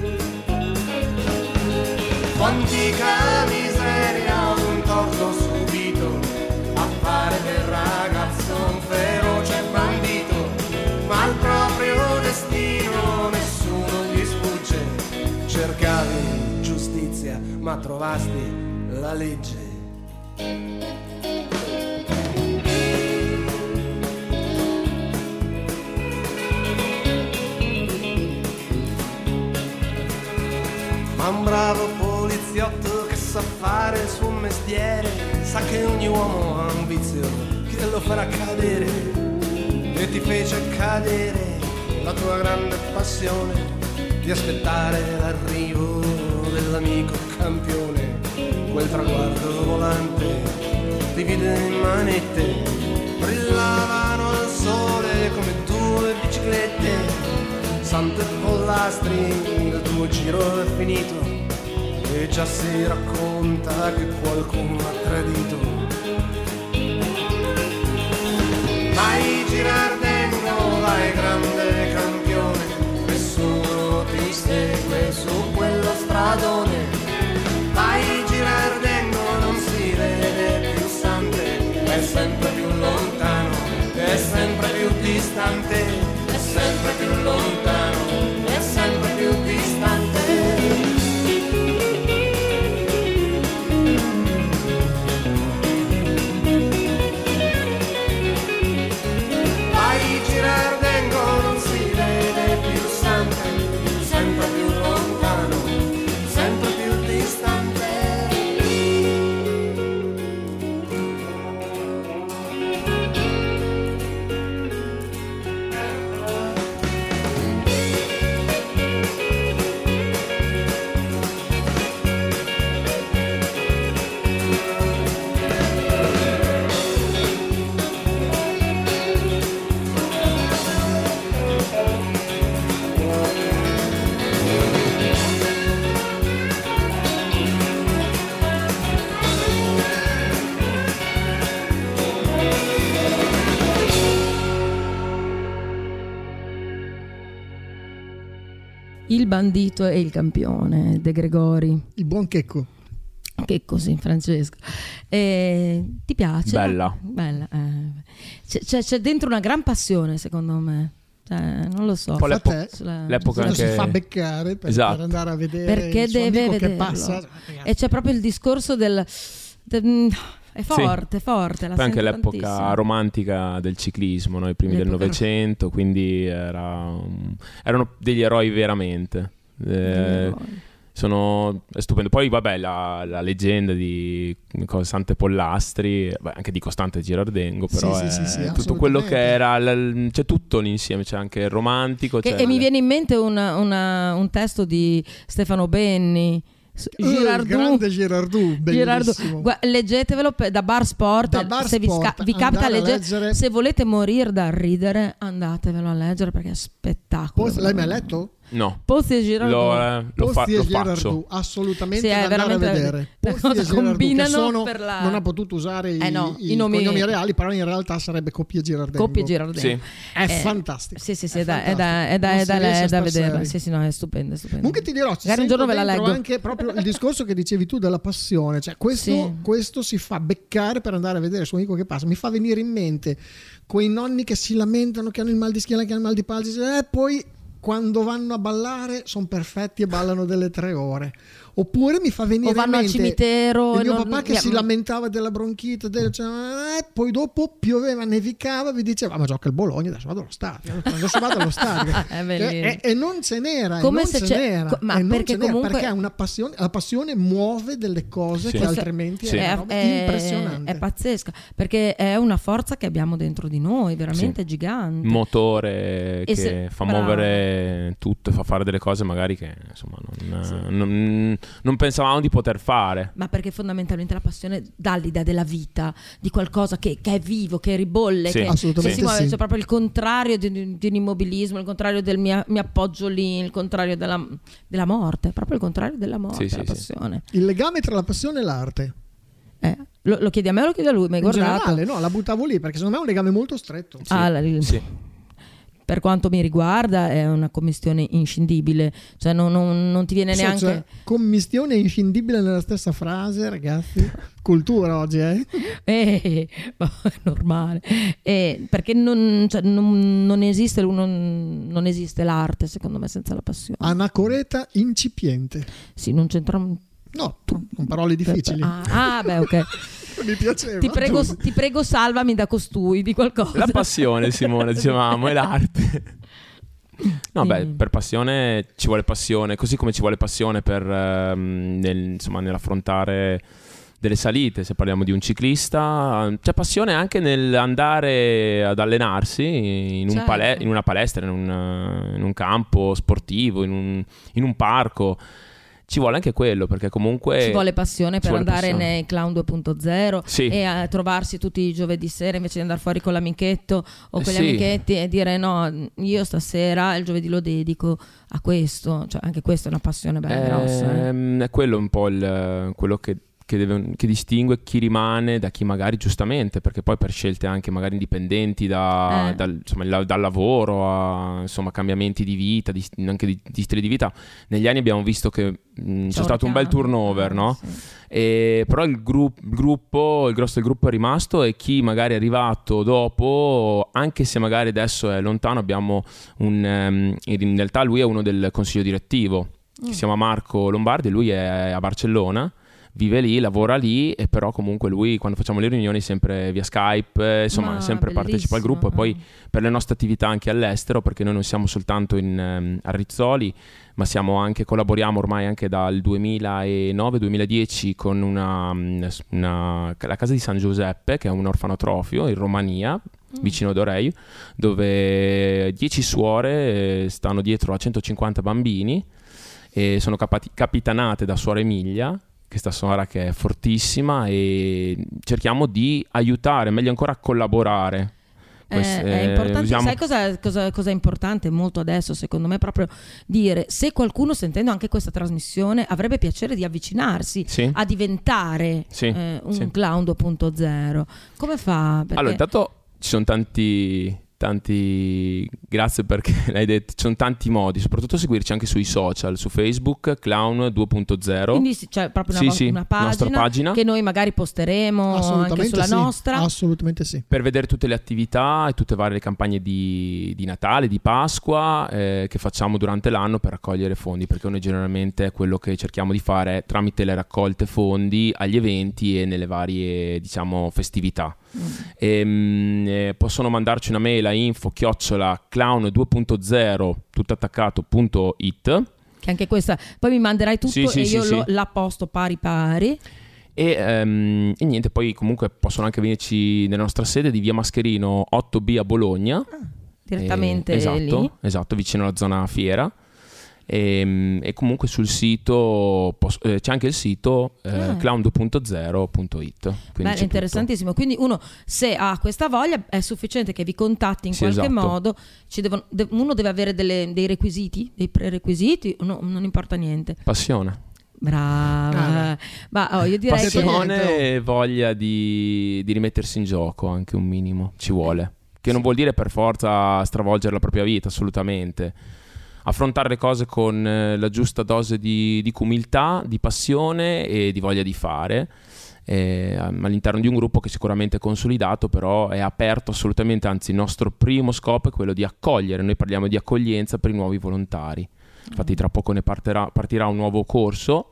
Quantica miseria, un torto subito a fare del ragazzo un feroce bandito, ma al proprio destino nessuno gli sfugge. Cercavi giustizia ma trovasti la legge. Ma un bravo poliziotto che sa fare il suo mestiere sa che ogni uomo ha un vizio che lo farà cadere, e ti fece cadere la tua grande passione di aspettare l'arrivo dell'amico campione. Quel traguardo volante ti vide in manette, brillavano al sole come due biciclette. Sante Pollastri, il tuo giro è finito e già si racconta che qualcuno ha tradito. Vai Girardengo, vai grande campione, nessuno ti segue su quello stradone. Vai Girardengo, non si vede più Sante, è sempre più lontano, è sempre più distante, è sempre più lontano, è sempre più distante. Vai Girardengo, non si vede più Sante, sempre più lontano, sempre più distante. Il bandito e il campione, De Gregori. Il buon Checco. Che così, Francesco. Eh, ti piace? Bella. Bella. Eh. C'è, c'è, c'è dentro una gran passione, secondo me. Cioè, non lo so. Un po' l'epo- Fa te. Sulla- l'epoca Uno anche... si fa beccare per, Esatto. per andare a vedere Perché il suo deve amico che vederlo. passa. E c'è proprio il discorso del... del è forte, forte. La Poi anche sento l'epoca tantissimo. romantica del ciclismo, no? I primi del L'epoca- Novecento, quindi era un- erano degli eroi veramente. Eh, sono è stupendo. Poi vabbè, la, la leggenda di Sante Pollastri, beh, anche di Costante Girardengo, però Sì, è sì, sì, sì, tutto quello che assolutamente. era l- c'è tutto l'insieme, c'è anche il romantico, Che- c'è e mi il- viene in mente una- una- un testo di Stefano Benni. S- Uh, il Girardot. grande Girardot, Girardot. bellissimo. Gua- leggetevelo per- da Bar Sport, Da Bar se vi, sca- Sport, vi capita andare a legge- leggere- se volete morire da ridere andatevelo a leggere perché è spettacolo. Post- l'hai mai letto? no, Pozzi e Girardot. lo, eh, lo, fa- Posti e lo Girardot, faccio. assolutamente Sì, è da andare a veramente vedere. una Posti cosa e Girardot, combinano che sono, per la- non ha potuto usare i, Eh no, i i nomi- cognomi reali, però in realtà sarebbe Coppia Girardengo. Coppie Girardengo. Sì. È Eh, fantastico. Sì, sì, sì, È è da, è da, fantastico. è da, Non è si da, riesce è a da star vederla. seri. Sì, sì, no, è stupendo, è stupendo. Comunque ti dirò, ci Magari un giorno ve la sento leggo. dentro anche proprio il discorso che dicevi tu della passione, cioè questo, Sì. questo si fa beccare per andare a vedere il suo amico che passa. Mi fa venire in mente quei nonni che si lamentano che hanno il mal di schiena, che hanno il mal di pancia, e poi quando vanno a ballare sono perfetti e ballano delle tre ore. Oppure mi fa venire O vanno in al mente cimitero il e mio non- papà che mi- si lamentava della bronchite, del- cioè, eh, poi dopo pioveva, nevicava, vi diceva ma gioca il Bologna, adesso vado allo stadio, adesso vado allo stadio. È bellissimo. e, e non ce n'era, Come e non se ce c'è- n'era, co- ma e non perché ce n'era, comunque- perché è una passione, la passione muove delle cose Sì. che Questo- altrimenti sì. è, una È, roba è- impressionante. è pazzesca, perché è una forza che abbiamo dentro di noi, veramente Sì. gigante. Motore E che se- fa bravo. muovere tutto e fa fare delle cose magari che insomma non, non- non pensavamo di poter fare. Ma perché fondamentalmente la passione dà l'idea della vita, di qualcosa che, che è vivo, che ribolle, Sì, che, assolutamente che si muove. sì. Cioè proprio il contrario di, di- di un immobilismo, il contrario del mia- mi appoggio lì, il contrario della, della morte, proprio il contrario della morte, Sì, la sì, passione. Il legame tra la passione e l'arte. Eh, lo, lo chiedi a me o lo chiedi a lui? Mi hai In guardato? generale, no, la buttavo lì perché secondo me è un legame molto stretto. Ah, la- il- Sì. Per quanto mi riguarda è una commistione inscindibile, cioè non, non- non ti viene Sì, neanche... cioè, commistione inscindibile nella stessa frase, ragazzi. Cultura oggi, eh? Eh, ma è normale. Eh, perché non, cioè, non- non esiste, non, non esiste l'arte, secondo me, senza la passione. Anacoreta incipiente. Sì, non c'entra... No, con parole difficili. Ah, ah, beh, ok. Mi piaceva. Ti prego, ti prego, salvami da costui di qualcosa. La passione, Simone, dicevamo, è l'arte. No, Sì. beh, per passione ci vuole passione, così come ci vuole passione per ehm, nel- insomma, nell'affrontare delle salite, se parliamo di un ciclista, c'è passione anche nell'andare ad allenarsi in, un Certo. pale- in una palestra, in un, in un campo sportivo, in un, in un parco. Ci vuole anche quello, perché comunque Ci vuole passione ci per vuole andare passione. nei Clown due punto zero Sì. e a trovarsi tutti i giovedì sera invece di andare fuori con l'amichetto o Eh con gli sì. amichetti e dire no, io stasera il giovedì lo dedico a questo, cioè anche questa è una passione bella grossa. eh. Ehm, È quello un po' il, quello che, che, deve- che distingue chi rimane da chi magari giustamente, perché poi per scelte anche magari indipendenti da- Eh. dal, insomma, la- dal lavoro a insomma, cambiamenti di vita, di- anche di, di stile di vita, negli anni abbiamo visto che mh, c'è stato un bel richiamo. turnover, Eh, no? sì. E, però il, gru- il gruppo, il grosso del gruppo è rimasto, e chi magari è arrivato dopo, anche se magari adesso è lontano, abbiamo un ehm, in realtà lui è uno del consiglio direttivo, che si chiama Marco Lombardi, lui è a Barcellona, vive lì, lavora lì, e però comunque lui quando facciamo le riunioni sempre via Skype, eh, insomma Ma sempre partecipa al bellissimo, gruppo, e poi eh. per le nostre attività anche all'estero, perché noi non siamo soltanto in, ehm, a Rizzoli, ma siamo anche, collaboriamo ormai anche dal duemilanove duemiladieci con una, una- la casa di San Giuseppe, che è un orfanotrofio in Romania, vicino ad Oreju, dove dieci suore eh, stanno dietro a centocinquanta bambini, e sono capati- capitanate da suora Emilia, questa suora che è fortissima, e cerchiamo di aiutare, meglio ancora collaborare. Eh, Quest- è eh, importante, usiamo- sai cosa, cosa, cosa è importante molto adesso secondo me, proprio dire se qualcuno sentendo anche questa trasmissione avrebbe piacere di avvicinarsi Sì. a diventare Sì, eh, un sì. Clown due punto zero, come fa? Perché- Allora, intanto ci sono tanti, tanti, grazie perché l'hai detto, ci sono tanti modi, soprattutto seguirci anche sui social, su Facebook, Clown due punto zero. quindi sì, c'è proprio Sì, una, sì, una nostra pagina, pagina. che noi magari posteremo anche sulla sì, nostra. assolutamente sì. Per vedere tutte le attività e tutte varie le campagne di, di Natale, di Pasqua eh, che facciamo durante l'anno per raccogliere fondi, perché noi generalmente quello che cerchiamo di fare è tramite le raccolte fondi agli eventi e nelle varie, diciamo, festività. Mm. Ehm, eh, possono mandarci una mail a info chiocciola clown due punto zero tutto attaccato punto it. Che anche questa poi mi manderai tutto Sì, sì, e sì, io sì. lo, la posto pari pari. E, ehm, e niente, poi comunque possono anche venirci nella nostra sede di via Mascherino otto B a Bologna. Direttamente Eh, esatto, lì. esatto, vicino alla zona fiera. E, e comunque sul sito pos- eh, c'è anche il sito eh, Ah. clown due punto zero punto it. Quindi Beh, c'è è tutto. interessantissimo. Quindi uno, se ha questa voglia, è sufficiente che vi contatti in Sì, qualche esatto. modo. Ci devono- de- uno deve avere delle- dei requisiti, dei prerequisiti, no, non importa niente. Passione. Brava. Ah, Ma oh, io direi che Passione e voglia di, di rimettersi in gioco anche un minimo, ci vuole. Che non vuol dire per forza stravolgere la propria vita, assolutamente. Affrontare le cose con eh, la giusta dose di, di umiltà, di passione e di voglia di fare. Eh, all'interno di un gruppo che sicuramente è consolidato, però è aperto assolutamente, anzi il nostro primo scopo è quello di accogliere. Noi parliamo di accoglienza per i nuovi volontari. Infatti tra poco ne partirà, partirà un nuovo corso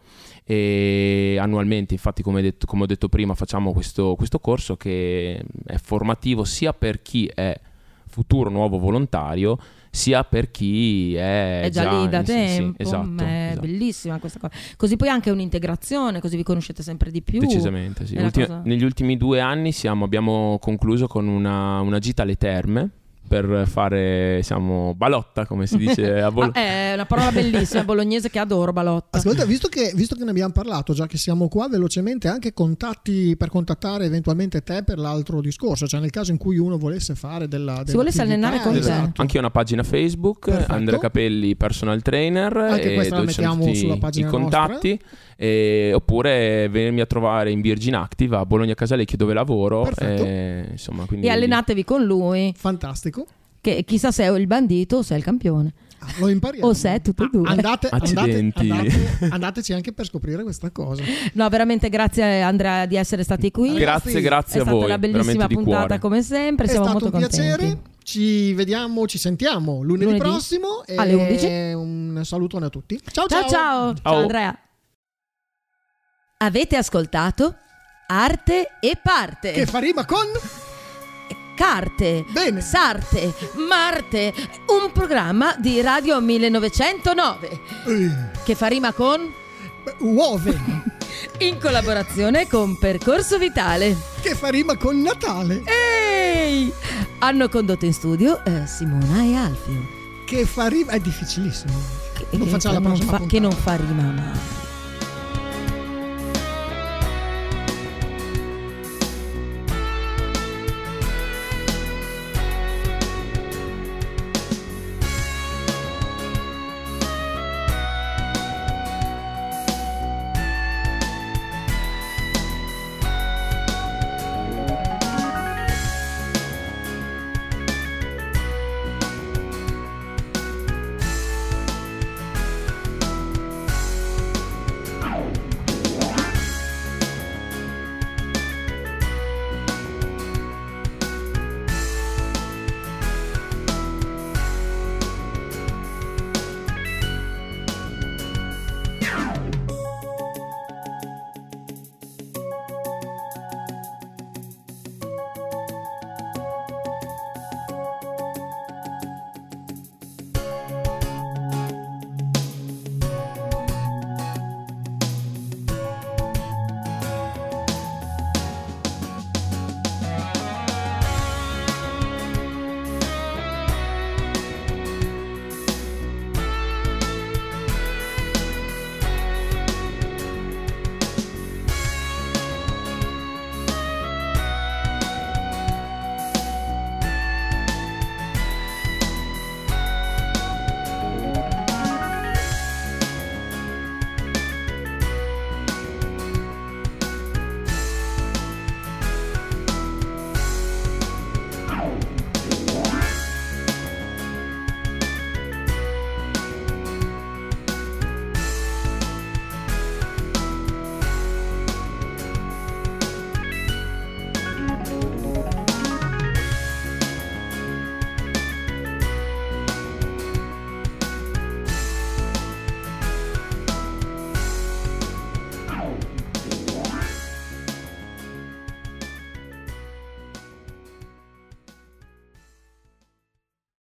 e annualmente, infatti, come, detto, come ho detto prima, facciamo questo, questo corso che è formativo sia per chi è futuro nuovo volontario sia per chi è, è già, già lì da in, tempo. Sì, esatto, è esatto. Bellissima questa cosa, così poi anche un'integrazione, così vi conoscete sempre di più. Decisamente sì. Ultimi, cosa... negli ultimi due anni siamo, abbiamo concluso con una, una gita alle terme per fare, siamo, balotta, come si dice a Bologna. È una parola bellissima bolognese che adoro, balotta. Ascolta, visto che, visto che ne abbiamo parlato, già che siamo qua, velocemente anche contatti per contattare eventualmente te per l'altro discorso, cioè nel caso in cui uno volesse fare della, della si volesse allenare con te. Esatto. Anche io ho una pagina Facebook, Perfetto. Andrea Capelli personal trainer, anche e questa la mettiamo sulla pagina i contatti, e, oppure venirmi a trovare in Virgin Active a Bologna Casalecchio dove lavoro, e, insomma, quindi... e allenatevi con lui. Fantastico. Che chissà se è il bandito o se è il campione. Ah, lo impariamo. O se è tutte e due. Andate, andate, andate, andateci anche per scoprire questa cosa. No, veramente grazie Andrea di essere stati qui. Grazie, grazie a voi. È stata una bellissima puntata come sempre. È Siamo stato molto un contenti. piacere. Ci vediamo, ci sentiamo lunedì, lunedì prossimo e alle undici. Un salutone a tutti. Ciao ciao. Ciao, ciao, ciao Andrea. Avete ascoltato Arte e Parte. Che fa rima con... Carte, Bene. Sarte, Marte, un programma di Radio millenovecentonove Ehi. che fa rima con Uove, in collaborazione con Percorso Vitale, che fa rima con Natale. Ehi! Hanno condotto in studio eh, Simona e Alfio, che fa rima, è difficilissimo, che, non che, facciamo la non prossima fa, puntata. che non fa rima mai.